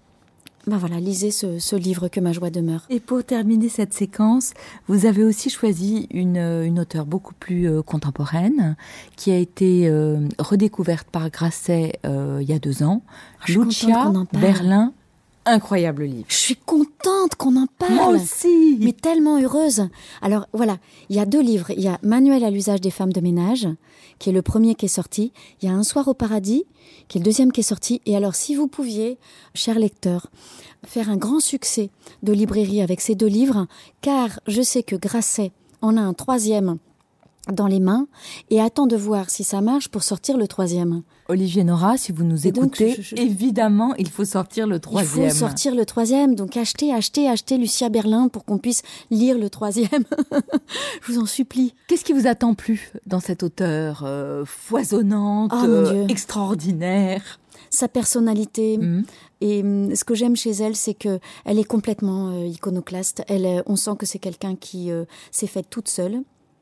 ben voilà, lisez ce, ce livre Que ma joie demeure. Et pour terminer cette séquence, vous avez aussi choisi une, une auteure beaucoup plus euh, contemporaine, qui a été euh, redécouverte par Grasset euh, il y a deux ans, Ah, je suis contente Lucia qu'on en parle. Berlin. Incroyable livre. Je suis contente qu'on en parle. Moi aussi. Mais tellement heureuse. Alors voilà, il y a deux livres. Il y a Manuel à l'usage des femmes de ménage, qui est le premier qui est sorti. Il y a Un soir au paradis, qui est le deuxième qui est sorti. Et alors, si vous pouviez, chers lecteurs, faire un grand succès de librairie avec ces deux livres, car je sais que Grasset en a un troisième dans les mains et attend de voir si ça marche pour sortir le troisième. Olivier Nora, si vous nous Et donc, écoutez, je- je- évidemment, il faut sortir le troisième. Il faut sortir le troisième, donc achetez, achetez, achetez Lucia Berlin pour qu'on puisse lire le troisième. Je vous en supplie. Qu'est-ce qui vous a tant plu dans cette auteure euh, foisonnante, Oh, mon euh, Dieu. extraordinaire? Sa personnalité. Mhm. Et hum, ce que j'aime chez elle, c'est que elle est complètement euh, iconoclaste. Elle, euh, on sent que c'est quelqu'un qui euh, s'est faite toute seule,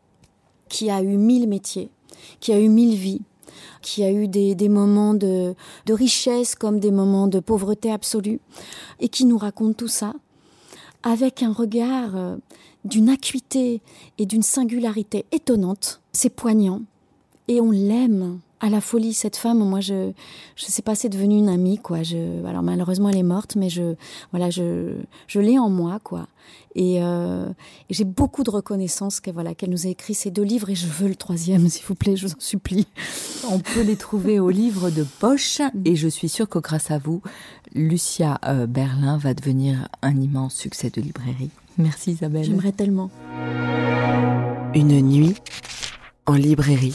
qui a eu mille métiers, qui a eu mille vies, qui a eu des, des moments de, de richesse comme des moments de pauvreté absolue, et qui nous raconte tout ça avec un regard euh, d'une acuité et d'une singularité étonnante. C'est poignant, et on l'aime. à la folie. Cette femme, moi, je, je sais pas, c'est devenu une amie, quoi. Je, alors malheureusement, elle est morte, mais je, voilà, je, je l'ai en moi, quoi. Et, euh, et j'ai beaucoup de reconnaissance qu'elle, voilà, qu'elle nous a écrit ces deux livres, et je veux le troisième, s'il vous plaît, je vous en supplie. On peut les trouver au livre de poche, et je suis sûre que grâce à vous, Lucia euh, Berlin va devenir un immense succès de librairie. Merci Isabelle. J'aimerais tellement. Une nuit en librairie.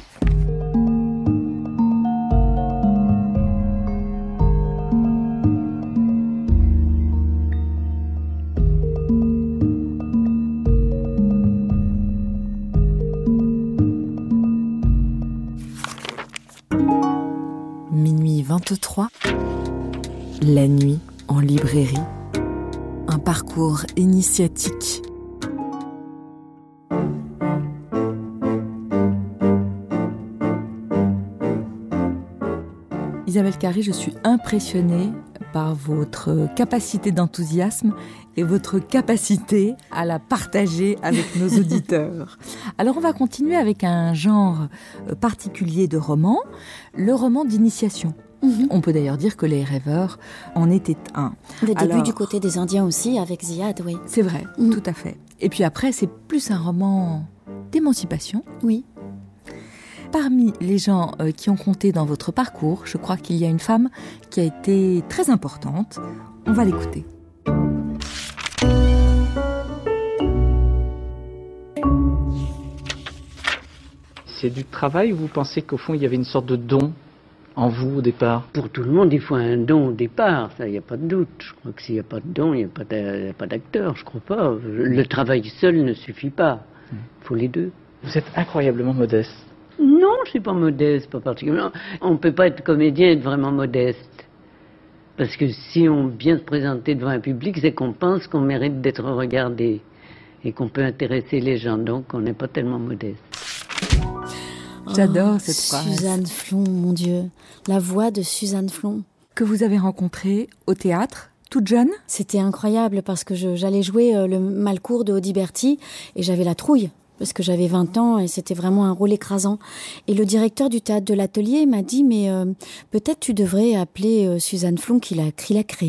Minuit vingt-trois, la nuit en librairie, un parcours initiatique. Isabelle Carré, je suis impressionnée par votre capacité d'enthousiasme et votre capacité à la partager avec nos auditeurs. Alors on va continuer avec un genre particulier de roman, le roman d'initiation. Mm-hmm. On peut d'ailleurs dire que Les Rêveurs en était un. Le début Alors, du côté des Indiens aussi, avec Ziad, oui. C'est vrai, mm. tout à fait. Et puis après, c'est plus un roman d'émancipation. Oui. Parmi les gens euh, qui ont compté dans votre parcours, je crois qu'il y a une femme qui a été très importante. On va l'écouter. C'est du travail ou vous pensez qu'au fond il y avait une sorte de don en vous au départ? Pour tout le monde, il faut un don au départ, ça, il n'y a pas de doute. Je crois que s'il n'y a pas de don, il n'y a pas de, pas d'acteur, je crois pas. Le travail seul ne suffit pas, il faut les deux. Vous êtes incroyablement modeste. Non, je ne suis pas modeste, pas particulièrement. On ne peut pas être comédien et être vraiment modeste. Parce que si on vient se présenter devant un public, c'est qu'on pense qu'on mérite d'être regardé et qu'on peut intéresser les gens, donc on n'est pas tellement modeste. J'adore oh, cette phrase. Suzanne Flon, mon Dieu. La voix de Suzanne Flon. Que vous avez rencontrée au théâtre, toute jeune? C'était incroyable parce que je, j'allais jouer euh, le Malcours de Audiberti et j'avais la trouille. Parce que j'avais vingt ans et c'était vraiment un rôle écrasant. Et le directeur du théâtre de l'Atelier m'a dit « Mais euh, peut-être tu devrais appeler euh, Suzanne Flon qui l'a, qui l'a créée. »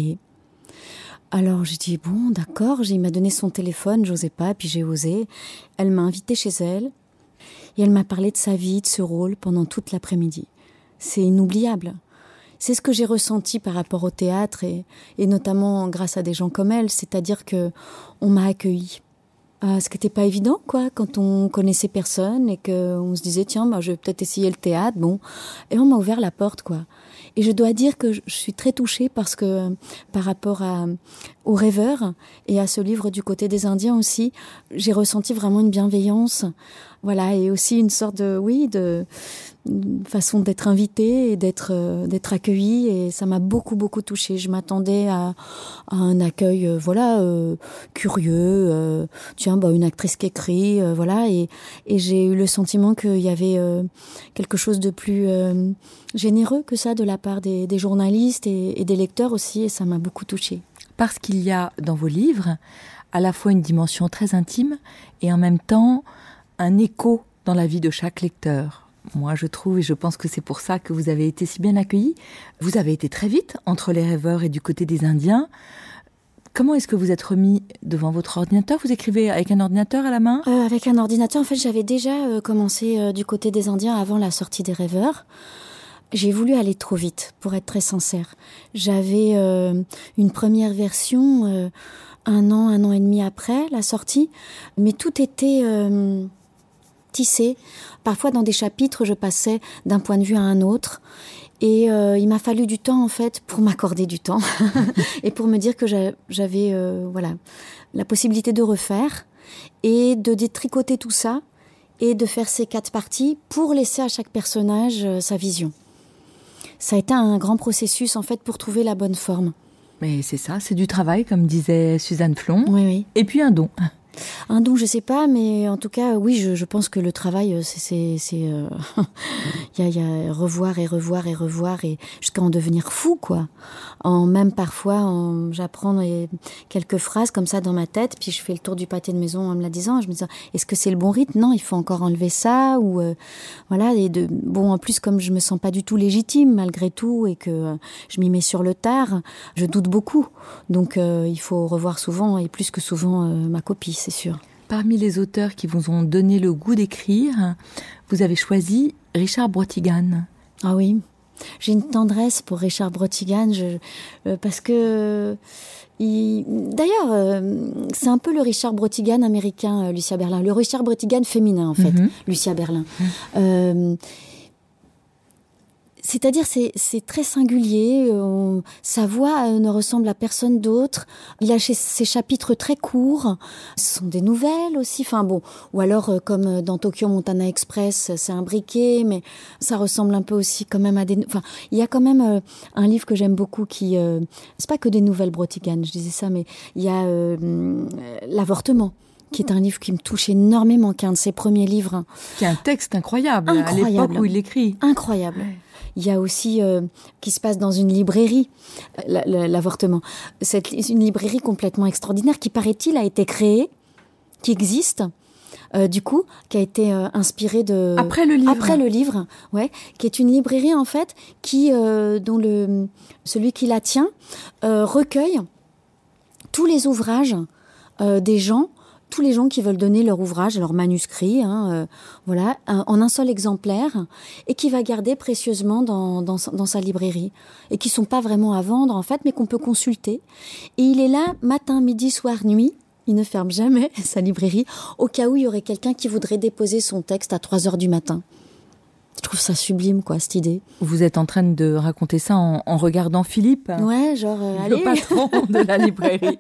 Alors j'ai dit « Bon, d'accord. » Il m'a donné son téléphone, j'osais pas, puis j'ai osé. Elle m'a invitée chez elle et elle m'a parlé de sa vie, de ce rôle pendant toute l'après-midi. C'est inoubliable. C'est ce que j'ai ressenti par rapport au théâtre et, et notamment grâce à des gens comme elle, c'est-à-dire que on m'a accueillie. Euh, ce qui n'était pas évident, quoi, quand on connaissait personne et qu'on se disait, tiens, bah, je vais peut-être essayer le théâtre, bon. Et on m'a ouvert la porte, quoi. Et je dois dire que je suis très touchée parce que, par rapport à, aux Rêveurs et à ce livre du côté des Indiens aussi, j'ai ressenti vraiment une bienveillance. Voilà, et aussi une sorte de, oui, de, une façon d'être invitée et d'être, euh, d'être accueillie. Et ça m'a beaucoup, beaucoup touchée. Je m'attendais à, à un accueil, euh, voilà, euh, curieux. Euh, tiens, bah, une actrice qui écrit, euh, voilà. Et, et j'ai eu le sentiment qu'il y avait euh, quelque chose de plus euh, généreux que ça de la part des, des journalistes et, et des lecteurs aussi. Et ça m'a beaucoup touchée. Parce qu'il y a dans vos livres à la fois une dimension très intime et en même temps un écho dans la vie de chaque lecteur. Moi, je trouve, et je pense que c'est pour ça que vous avez été si bien accueillis. Vous avez été très vite entre Les Rêveurs et du côté des Indiens. Comment est-ce que vous êtes remis devant votre ordinateur? Vous écrivez avec un ordinateur à la main? euh, Avec un ordinateur. En fait, j'avais déjà euh, commencé euh, du côté des Indiens avant la sortie des Rêveurs. J'ai voulu aller trop vite, pour être très sincère. J'avais euh, une première version euh, un an, un an et demi après la sortie, mais tout était euh, tissé. Parfois, dans des chapitres, je passais d'un point de vue à un autre. Et euh, il m'a fallu du temps, en fait, pour m'accorder du temps et pour me dire que j'avais euh, voilà, la possibilité de refaire et de détricoter tout ça et de faire ces quatre parties pour laisser à chaque personnage euh, sa vision. Ça a été un grand processus, en fait, pour trouver la bonne forme. Mais c'est ça, c'est du travail, comme disait Suzanne Flon. Oui, oui. Et puis un don. Un don, je sais pas, mais en tout cas, oui, je, je pense que le travail, c'est, c'est, c'est, euh, il y a, il y a revoir et revoir et revoir et jusqu'à en devenir fou, quoi. En même parfois, en, j'apprends les, quelques phrases comme ça dans ma tête, puis je fais le tour du pâté de maison en me la disant. Je me dis, est-ce que c'est le bon rythme ? Non, il faut encore enlever ça ou euh, voilà. Et de bon, en plus, comme je me sens pas du tout légitime malgré tout et que euh, je m'y mets sur le tard, je doute beaucoup. Donc, euh, il faut revoir souvent et plus que souvent euh, ma copie, c'est sûr. Parmi les auteurs qui vous ont donné le goût d'écrire, vous avez choisi Richard Brotigan. Ah oui, j'ai une tendresse pour Richard Brotigan, je, euh, parce que... Il, d'ailleurs, euh, c'est un peu le Richard Brotigan américain, euh, Lucia Berlin. Le Richard Brotigan féminin, en fait, mm-hmm. Lucia Berlin. Mm-hmm. Euh, C'est-à-dire, c'est, c'est très singulier. On, sa voix euh, ne ressemble à personne d'autre. Il a ses chapitres très courts. Ce sont des nouvelles aussi. Enfin bon, ou alors euh, comme dans Tokyo Montana Express, c'est un briquet, mais ça ressemble un peu aussi quand même à des. Enfin, il y a quand même euh, un livre que j'aime beaucoup qui. Euh, c'est pas que des nouvelles Brotigan, je disais ça, mais il y a euh, l'avortement, qui est un livre qui me touche énormément, qui est un de ses premiers livres. Qui est un texte incroyable, incroyable. À l'époque où il écrit. Incroyable. Ouais. Il y a aussi euh, qui se passe dans une librairie, la, la, l'avortement. C'est une librairie complètement extraordinaire qui, paraît-il, a été créée, qui existe, euh, du coup, qui a été euh, inspirée de... Après le livre. Après le livre, ouais. Qui est une librairie, en fait, qui, euh, dont le, celui qui la tient euh, recueille tous les ouvrages euh, des gens, tous les gens qui veulent donner leur ouvrage, leur manuscrit, hein, euh, voilà, un, en un seul exemplaire, et qui va garder précieusement dans, dans, dans sa librairie, et qui sont pas vraiment à vendre en fait, mais qu'on peut consulter. Et il est là matin, midi, soir, nuit. Il ne ferme jamais sa librairie, au cas où il y aurait quelqu'un qui voudrait déposer son texte à trois heures du matin. Je trouve ça sublime, quoi, cette idée. Vous êtes en train de raconter ça en, en regardant Philippe. Ouais, genre, euh, le allez. patron de la librairie.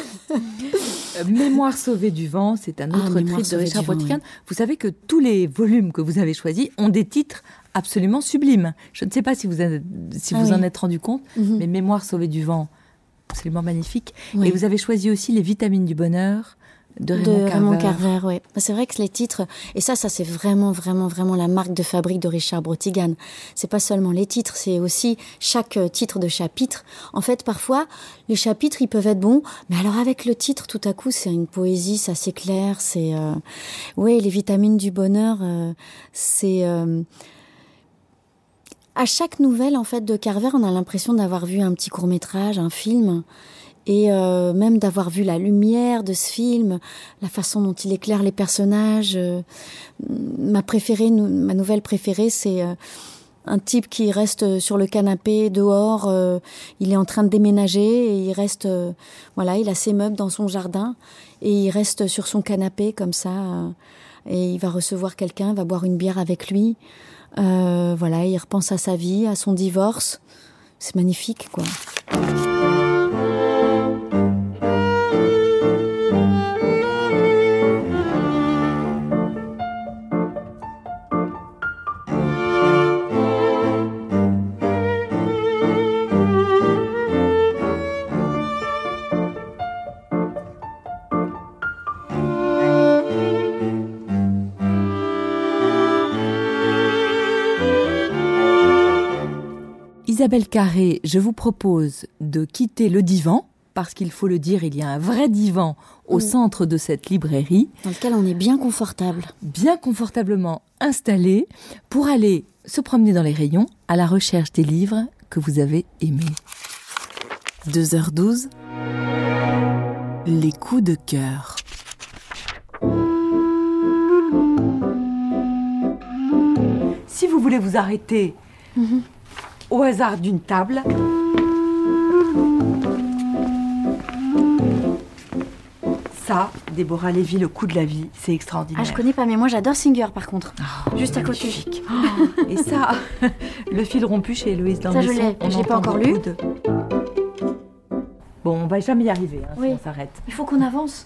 Mémoire sauvée du vent, c'est un autre ah, titre de Richard Brotigan. Oui. Vous savez que tous les volumes que vous avez choisis ont des titres absolument sublimes. Je ne sais pas si vous, avez, si ah, vous oui. en êtes rendu compte, mm-hmm. mais Mémoire sauvée du vent, absolument magnifique. Oui. Et vous avez choisi aussi Les vitamines du bonheur de Raymond de Carver. Raymond Carver, oui. C'est vrai que les titres, et ça, ça c'est vraiment, vraiment, vraiment la marque de fabrique de Richard Brotigan. C'est pas seulement les titres, c'est aussi chaque titre de chapitre. En fait, parfois, les chapitres, ils peuvent être bons, mais alors avec le titre, tout à coup, c'est une poésie, ça s'éclaire, c'est... Euh... Oui, Les vitamines du bonheur, euh, c'est... Euh... À chaque nouvelle, en fait, de Carver, on a l'impression d'avoir vu un petit court-métrage, un film... Et euh, même d'avoir vu la lumière de ce film, la façon dont il éclaire les personnages. Euh, ma préférée, ma nouvelle préférée, c'est euh, un type qui reste sur le canapé dehors. Euh, il est en train de déménager et il reste, euh, voilà, il a ses meubles dans son jardin et il reste sur son canapé comme ça. Euh, et il va recevoir quelqu'un, va boire une bière avec lui. Euh, voilà, il repense à sa vie, à son divorce. C'est magnifique, quoi. Isabelle Carré, je vous propose de quitter le divan, parce qu'il faut le dire, il y a un vrai divan au mmh. centre de cette librairie. Dans lequel on est bien confortable. Bien confortablement installé, pour aller se promener dans les rayons à la recherche des livres que vous avez aimés. deux heures douze, les coups de cœur. Si vous voulez vous arrêter... Mmh. au hasard d'une table. Ça, Déborah Lévy, Le coup de la vie, c'est extraordinaire. Ah, je connais pas, mais moi j'adore Singer par contre. Oh, juste à côté. Oh, et ça, Le fil rompu chez Héloïse Landesson. Ça, je l'ai, je l'ai pas encore lu. De... Bon, on va jamais y arriver hein, oui. si on s'arrête. Il faut qu'on avance.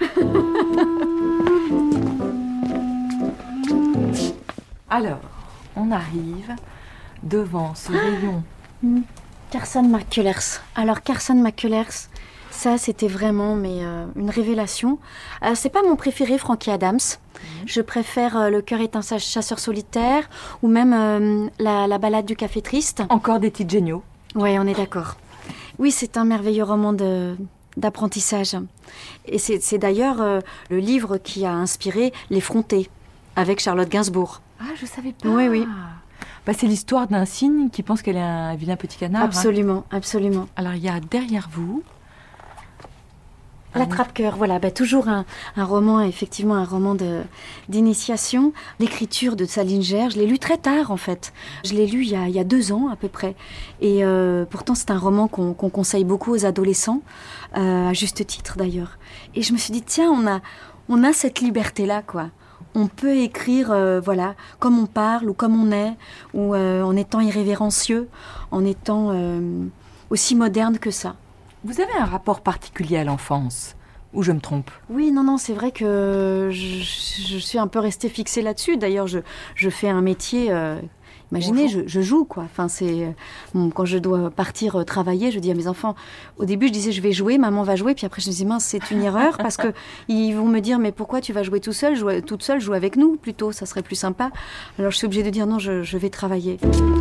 Alors, on arrive devant ce rayon. Mmh. Carson McCullers. Alors, Carson McCullers, Ça, c'était vraiment mais, euh, une révélation. Euh, c'est pas mon préféré, Frankie Adams. Mmh. Je préfère euh, Le cœur est un chasseur solitaire ou même euh, la, la balade du café triste. Encore des titres géniaux. Oui, on est d'accord. Oui, c'est un merveilleux roman de, d'apprentissage. Et c'est, c'est d'ailleurs euh, le livre qui a inspiré L'effronté, avec Charlotte Gainsbourg. Ah, je savais pas. Oui, oui. Bah, c'est l'histoire d'un cygne qui pense qu'elle est un vilain petit canard. Absolument, hein. absolument. Alors, il y a derrière vous... L'attrape-cœur, voilà, bah, toujours un, un roman, effectivement, un roman de, d'initiation. L'écriture de Salinger, je l'ai lu très tard, en fait. Je l'ai lu il y a, il y a deux ans, à peu près. Et euh, pourtant, c'est un roman qu'on, qu'on conseille beaucoup aux adolescents, euh, à juste titre, d'ailleurs. Et je me suis dit, tiens, on a, on a cette liberté-là, quoi. On peut écrire, euh, voilà, comme on parle, ou comme on est, ou euh, en étant irrévérencieux, en étant euh, aussi moderne que ça. Vous avez un rapport particulier à l'enfance, ou je me trompe? Oui, non, non, c'est vrai que je, je suis un peu restée fixée là-dessus. D'ailleurs, je, je fais un métier... Euh, imaginez, je, je joue, quoi. Enfin, c'est, bon, quand je dois partir euh, travailler, je dis à mes enfants... Au début, je disais, je vais jouer, maman va jouer. Puis après, je me dis, mince, c'est une erreur, parce qu'ils vont me dire, mais pourquoi tu vas jouer tout seul, jouer, toute seule, joue avec nous, plutôt, ça serait plus sympa. Alors, je suis obligée de dire, non, je, je vais travailler.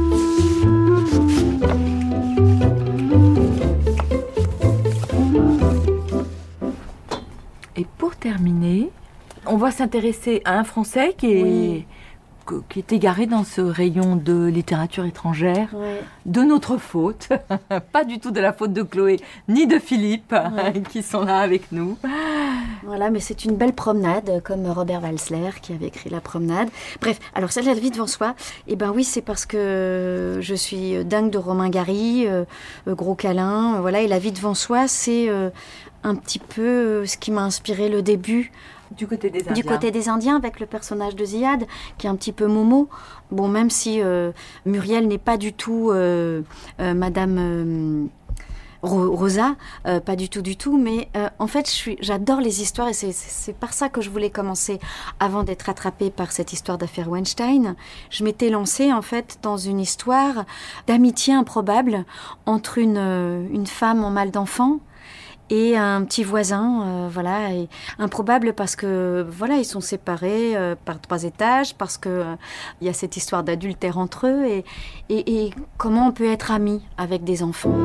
Et pour terminer, on va s'intéresser à un Français qui est, oui. qui est égaré dans ce rayon de littérature étrangère, ouais. de notre faute, pas du tout de la faute de Chloé ni de Philippe, ouais. qui sont là avec nous. Voilà, mais c'est une belle promenade, comme Robert Walsler qui avait écrit La Promenade. Bref, alors celle La vie devant soi, eh ben oui, c'est parce que je suis dingue de Romain Gary, euh, Gros câlin, euh, voilà, et La vie devant soi, c'est euh, un petit peu euh, ce qui m'a inspiré le début. Du côté des Indiens. Du côté des Indiens, avec le personnage de Ziad, qui est un petit peu Momo. Bon, même si euh, Muriel n'est pas du tout euh, euh, Madame... Euh, Rosa, euh, pas du tout, du tout, mais euh, en fait, je suis, j'adore les histoires et c'est, c'est, c'est par ça que je voulais commencer avant d'être attrapée par cette histoire d'affaire Weinstein. Je m'étais lancée en fait dans une histoire d'amitié improbable entre une, euh, une femme en mal d'enfant et un petit voisin, euh, voilà, et improbable parce que voilà, ils sont séparés euh, par trois étages, parce que euh, il y a cette histoire d'adultère entre eux et, et, et comment on peut être ami avec des enfants.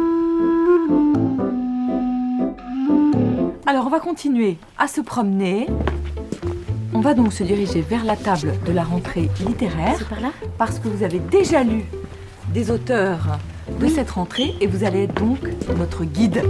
Alors, on va continuer à se promener. On va donc se diriger vers la table de la rentrée littéraire. C'est par là ? Parce que vous avez déjà lu des auteurs de oui. cette rentrée et vous allez être donc notre guide.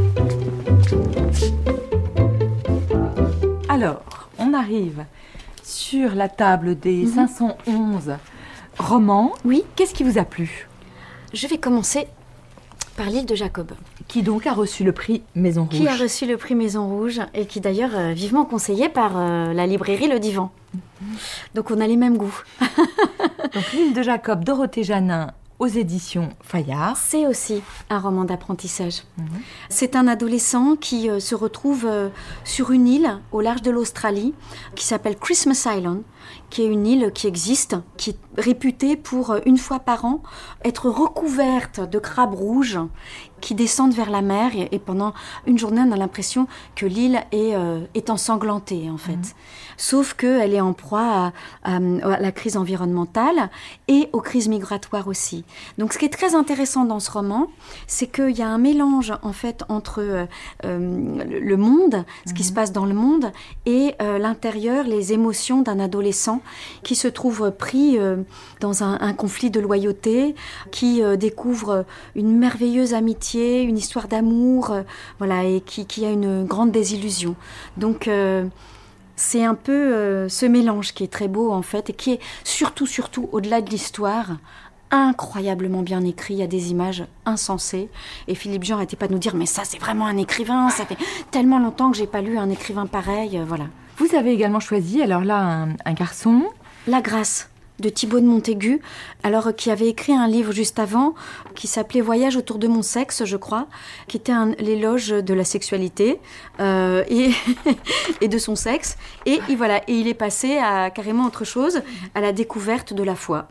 Alors, on arrive sur la table des mm-hmm. cinq cent onze romans. Oui. Qu'est-ce qui vous a plu ? Je vais commencer par L'île de Jacob. Qui donc a reçu le prix Maison Rouge. Qui a reçu le prix Maison Rouge et qui d'ailleurs euh, vivement conseillé par euh, la librairie Le Divan. Mm-hmm. Donc on a les mêmes goûts. Donc L'île de Jacob, Dorothée Janin, aux éditions Fayard. C'est aussi un roman d'apprentissage. Mmh. C'est un adolescent qui euh, se retrouve euh, sur une île au large de l'Australie qui s'appelle Christmas Island, qui est une île qui existe, qui est réputée pour, euh, une fois par an, être recouverte de crabes rouges qui descendent vers la mer et, et pendant une journée, on a l'impression que l'île est, euh, est ensanglantée, en fait. Mmh. Sauf qu'elle est en proie à, à, à la crise environnementale et aux crises migratoires aussi. Donc, ce qui est très intéressant dans ce roman, c'est qu'il y a un mélange, en fait, entre euh, euh, le monde, ce mmh. qui se passe dans le monde, et euh, l'intérieur, les émotions d'un adolescent qui se trouve pris euh, dans un, un conflit de loyauté, qui euh, découvre une merveilleuse amitié, une histoire d'amour, euh, voilà, et qui, qui a une grande désillusion. Donc, euh, c'est un peu euh, ce mélange qui est très beau, en fait, et qui est surtout, surtout, au-delà de l'histoire, incroyablement bien écrit. Il y a des images insensées. Et Philippe Jean n'arrêtait pas de nous dire « Mais ça, c'est vraiment un écrivain. Ça fait tellement longtemps que j'ai pas lu un écrivain pareil. » Voilà. Vous avez également choisi, alors là, un, un garçon. La Grâce, de Thibaut de Montaigu, alors qui avait écrit un livre juste avant, qui s'appelait Voyage autour de mon sexe, je crois, qui était un, l'éloge de la sexualité euh, et, et de son sexe. Et, et voilà, et il est passé à carrément autre chose, à la découverte de la foi.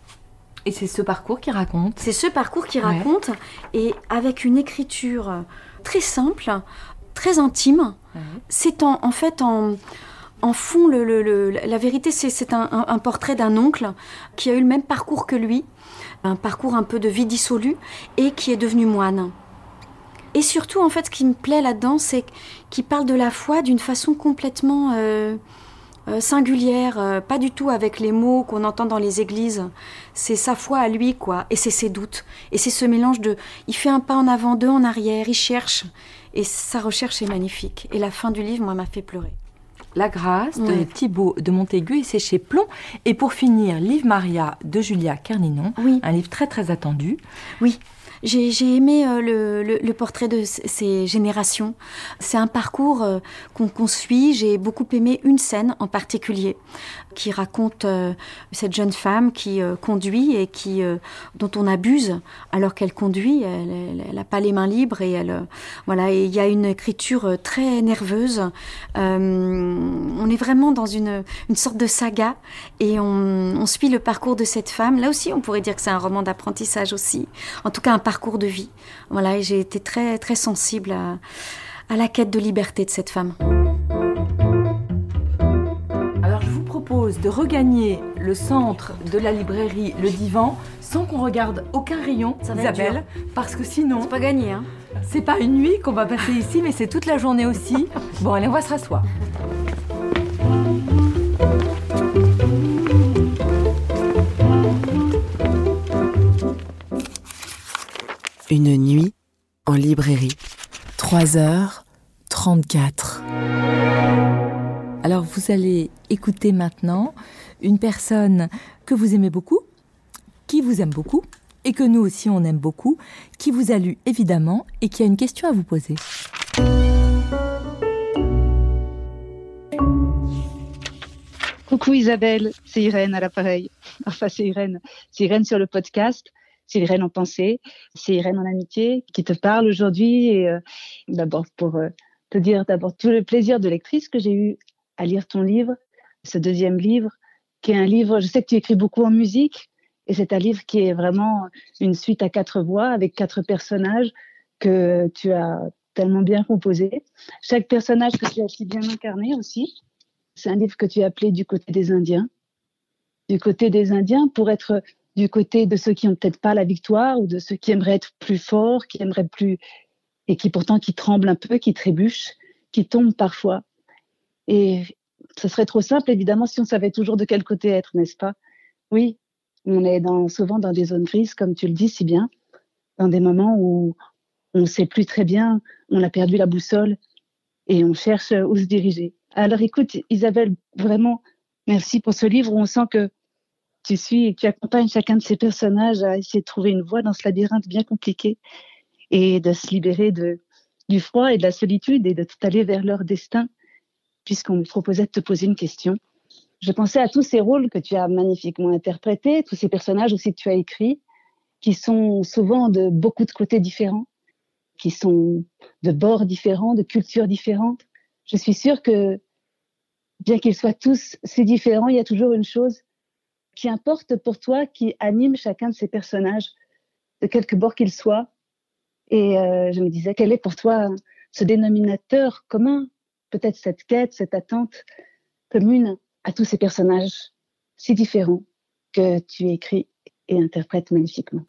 Et c'est ce parcours qui raconte. C'est ce parcours qui raconte, ouais. Et avec une écriture très simple, très intime. Mmh. C'est en, en fait en, en fond, le, le, le, la vérité, c'est, c'est un, un, un portrait d'un oncle qui a eu le même parcours que lui, un parcours un peu de vie dissolue, et qui est devenu moine. Et surtout, en fait, ce qui me plaît là-dedans, c'est qu'il parle de la foi d'une façon complètement euh, euh, singulière, euh, pas du tout avec les mots qu'on entend dans les églises. C'est sa foi à lui, quoi, et c'est ses doutes. Et c'est ce mélange de... Il fait un pas en avant, deux en arrière, il cherche, et sa recherche est magnifique. Et la fin du livre, moi, m'a fait pleurer. La Grâce de Ouais. Thibaut de Montaigu, et c'est chez Plomb. Et pour finir, Livre Maria de Julia Kerninon, oui. un livre très très attendu. Oui. J'ai, j'ai aimé euh, le, le, le portrait de c- ces générations. C'est un parcours euh, qu'on, qu'on suit. J'ai beaucoup aimé une scène en particulier qui raconte euh, cette jeune femme qui euh, conduit et qui, euh, dont on abuse alors qu'elle conduit. Elle n'a pas les mains libres et elle, euh, voilà. Et il y a une écriture euh, très nerveuse. Euh, on est vraiment dans une, une sorte de saga et on, on suit le parcours de cette femme. Là aussi, on pourrait dire que c'est un roman d'apprentissage aussi. En tout cas, un parcours de vie. Voilà, et j'ai été très, très sensible à, à la quête de liberté de cette femme. Alors, je vous propose de regagner le centre de la librairie Le Divan sans qu'on regarde aucun rayon, Ça va être Isabelle, dur. parce que sinon... C'est pas gagné, hein. C'est pas une nuit qu'on va passer ici, mais c'est toute la journée aussi. Bon, allez, on va se rasseoir. Une nuit en librairie. trois heures trente-quatre. Alors, vous allez écouter maintenant une personne que vous aimez beaucoup, qui vous aime beaucoup, et que nous aussi on aime beaucoup, qui vous a lu évidemment et qui a une question à vous poser. Coucou Isabelle, c'est Irène à l'appareil. Enfin, c'est Irène. C'est Irène sur le podcast. C'est Irène en pensée. C'est Irène en amitié qui te parle aujourd'hui. Et euh, d'abord pour euh, te dire d'abord tout le plaisir de lectrice que j'ai eu à lire ton livre, ce deuxième livre, qui est un livre, je sais que tu écris beaucoup en musique, et c'est un livre qui est vraiment une suite à quatre voix avec quatre personnages que tu as tellement bien composés. Chaque personnage que tu as si bien incarné aussi. C'est un livre que tu as appelé Du côté des Indiens. Du côté des Indiens pour être du côté de ceux qui n'ont peut-être pas la victoire ou de ceux qui aimeraient être plus forts, qui aimeraient plus... et qui pourtant qui tremblent un peu, qui trébuchent, qui tombent parfois. Et ce serait trop simple, évidemment, si on savait toujours de quel côté être, n'est-ce pas? Oui, on est dans, souvent dans des zones grises, comme tu le dis si bien, dans des moments où on ne sait plus très bien, on a perdu la boussole et on cherche où se diriger. Alors écoute, Isabelle, vraiment, merci pour ce livre où on sent que tu suis et tu accompagnes chacun de ces personnages à essayer de trouver une voie dans ce labyrinthe bien compliqué et de se libérer de, du froid et de la solitude et de t'aller vers leur destin, puisqu'on me proposait de te poser une question. Je pensais à tous ces rôles que tu as magnifiquement interprétés, tous ces personnages aussi que tu as écrits, qui sont souvent de beaucoup de côtés différents, qui sont de bords différents, de cultures différentes. Je suis sûre que, bien qu'ils soient tous si différents, il y a toujours une chose qui importe pour toi, qui anime chacun de ces personnages, de quelque bord qu'ils soient. Et euh, je me disais, quel est pour toi ce dénominateur commun, peut-être cette quête, cette attente commune à tous ces personnages si différents que tu écris et interprètes magnifiquement.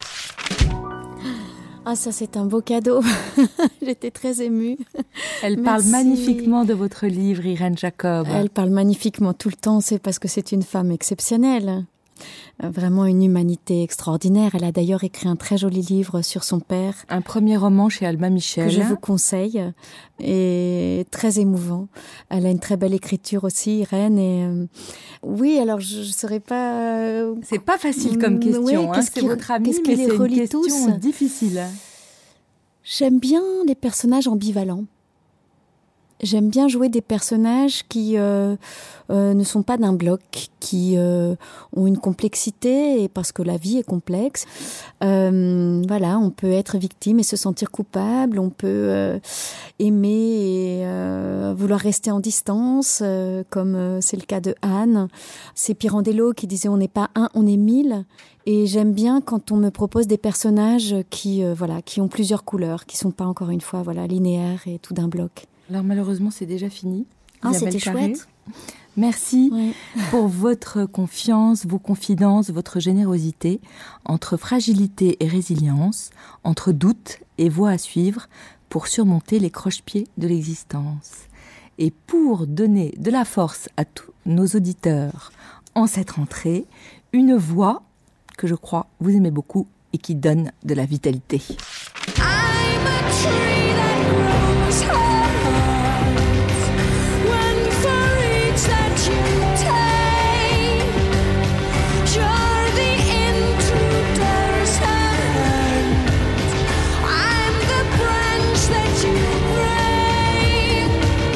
Ah, ça, c'est un beau cadeau. J'étais très émue. Elle Merci. parle magnifiquement de votre livre, Irène Jacob. Elle parle magnifiquement tout le temps, c'est parce que c'est une femme exceptionnelle. Vraiment une humanité extraordinaire. Elle a d'ailleurs écrit un très joli livre sur son père. Un premier roman chez Albin Michel. Que je vous conseille. Et très émouvant. Elle a une très belle écriture aussi, Irène. Et euh, oui, alors je ne saurais pas... Euh, c'est pas facile comme question. Oui, hein. qu'est-ce c'est qui, votre amie, qu'est-ce qui mais les c'est une relie question tous difficile. J'aime bien les personnages ambivalents. J'aime bien jouer des personnages qui euh, euh, ne sont pas d'un bloc, qui euh, ont une complexité, et parce que la vie est complexe. Euh, voilà, on peut être victime et se sentir coupable, on peut euh, aimer et euh, vouloir rester en distance, euh, comme euh, c'est le cas de Anne. C'est Pirandello qui disait « on n'est pas un, on est mille ». Et j'aime bien quand on me propose des personnages qui, euh, voilà, qui ont plusieurs couleurs, qui ne sont pas, encore une fois, voilà, linéaires et tout d'un bloc. Alors malheureusement, c'est déjà fini. Ah, c'était chouette. Merci ouais. pour votre confiance, vos confidences, votre générosité. Entre fragilité et résilience, entre doute et voie à suivre pour surmonter les croche-pieds de l'existence. Et pour donner de la force à tous nos auditeurs en cette rentrée, une voix que je crois vous aimez beaucoup et qui donne de la vitalité. I'm a tree that grows hard when for each that you take you're the intruder's hand. I'm the branch that you break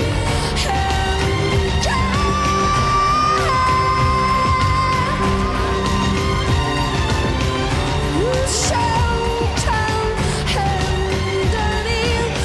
and you shout out underneath.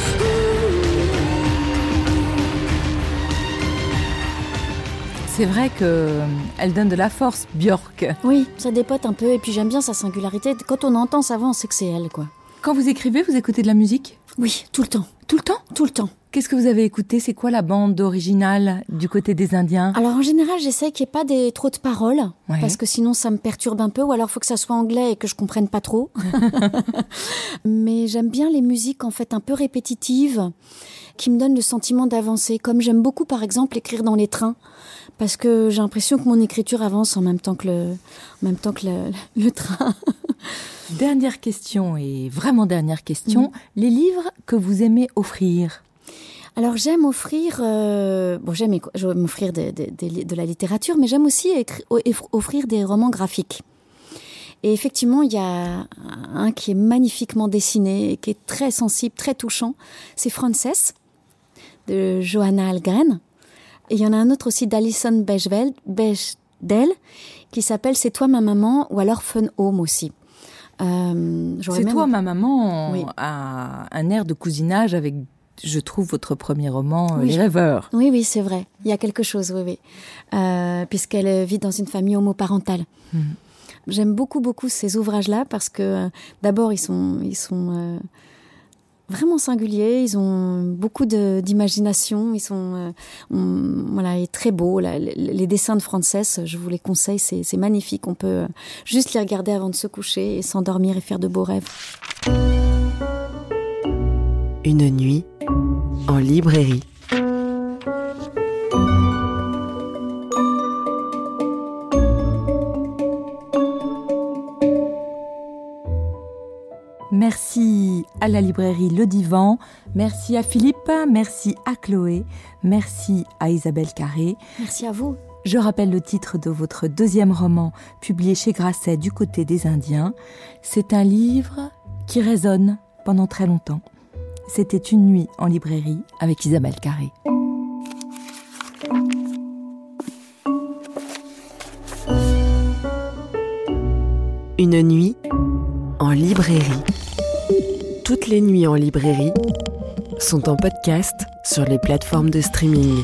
C'est vrai qu'elle donne de la force, Björk. Oui, ça dépote un peu, et puis j'aime bien sa singularité. Quand on entend sa voix, on sait que c'est elle, quoi. Quand vous écrivez, vous écoutez de la musique ? Oui, tout le temps. Tout le temps ? Tout le temps. Qu'est-ce que vous avez écouté ? C'est quoi la bande originale du côté des Indiens ? Alors en général, j'essaie qu'il n'y ait pas des, trop de paroles, ouais. parce que sinon ça me perturbe un peu, ou alors il faut que ça soit anglais et que je comprenne pas trop. Mais j'aime bien les musiques en fait un peu répétitives, qui me donnent le sentiment d'avancer. Comme j'aime beaucoup par exemple écrire dans les trains, parce que j'ai l'impression que mon écriture avance en même temps que le, en même temps que le, le train. Dernière question, et vraiment dernière question, mmh. les livres que vous aimez offrir ? Alors j'aime offrir, euh, bon j'aime, j'aime offrir de, de, de, de la littérature, mais j'aime aussi écri- offrir des romans graphiques. Et effectivement, il y a un qui est magnifiquement dessiné et qui est très sensible, très touchant. C'est Frances, de Johanna Algren. Et il y en a un autre aussi d'Alison Bechdel, Bechdel qui s'appelle « C'est toi ma maman » ou alors « Fun Home » aussi. Euh, C'est même... toi ma maman oui. a un air de cousinage avec, je trouve, votre premier roman, oui, Les Rêveurs. Oui, oui, c'est vrai. Il y a quelque chose, oui, oui. Euh, puisqu'elle vit dans une famille homoparentale. Mmh. J'aime beaucoup, beaucoup ces ouvrages-là parce que, euh, d'abord, ils sont, ils sont euh, vraiment singuliers. Ils ont beaucoup de, d'imagination. Ils sont, euh, on, voilà, et très beaux. Là, les, les dessins de Frances, je vous les conseille. C'est, c'est magnifique. On peut euh, juste les regarder avant de se coucher et s'endormir et faire de beaux rêves. Une nuit en librairie. Merci à la librairie Le Divan, merci à Philippe, merci à Chloé, merci à Isabelle Carré. Merci à vous. Je rappelle le titre de votre deuxième roman, publié chez Grasset, Du côté des Indiens. C'est un livre qui résonne pendant très longtemps. C'était Une nuit en librairie avec Isabelle Carré. Une nuit en librairie. Toutes les nuits en librairie sont en podcast sur les plateformes de streaming.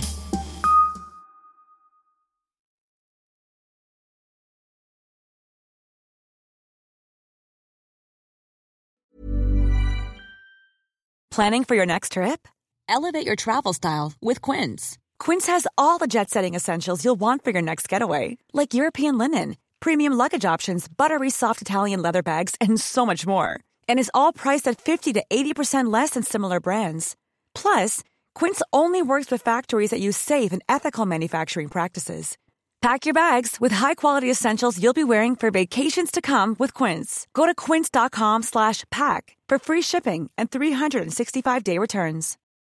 Planning for your next trip? Elevate your travel style with Quince. Quince has all the jet-setting essentials you'll want for your next getaway, like European linen, premium luggage options, buttery soft Italian leather bags, and so much more. And is all priced at fifty to eighty percent less than similar brands. Plus, Quince only works with factories that use safe and ethical manufacturing practices. Pack your bags with high-quality essentials you'll be wearing for vacations to come with Quince. Go to quince.com slash pack for free shipping and three sixty-five day returns.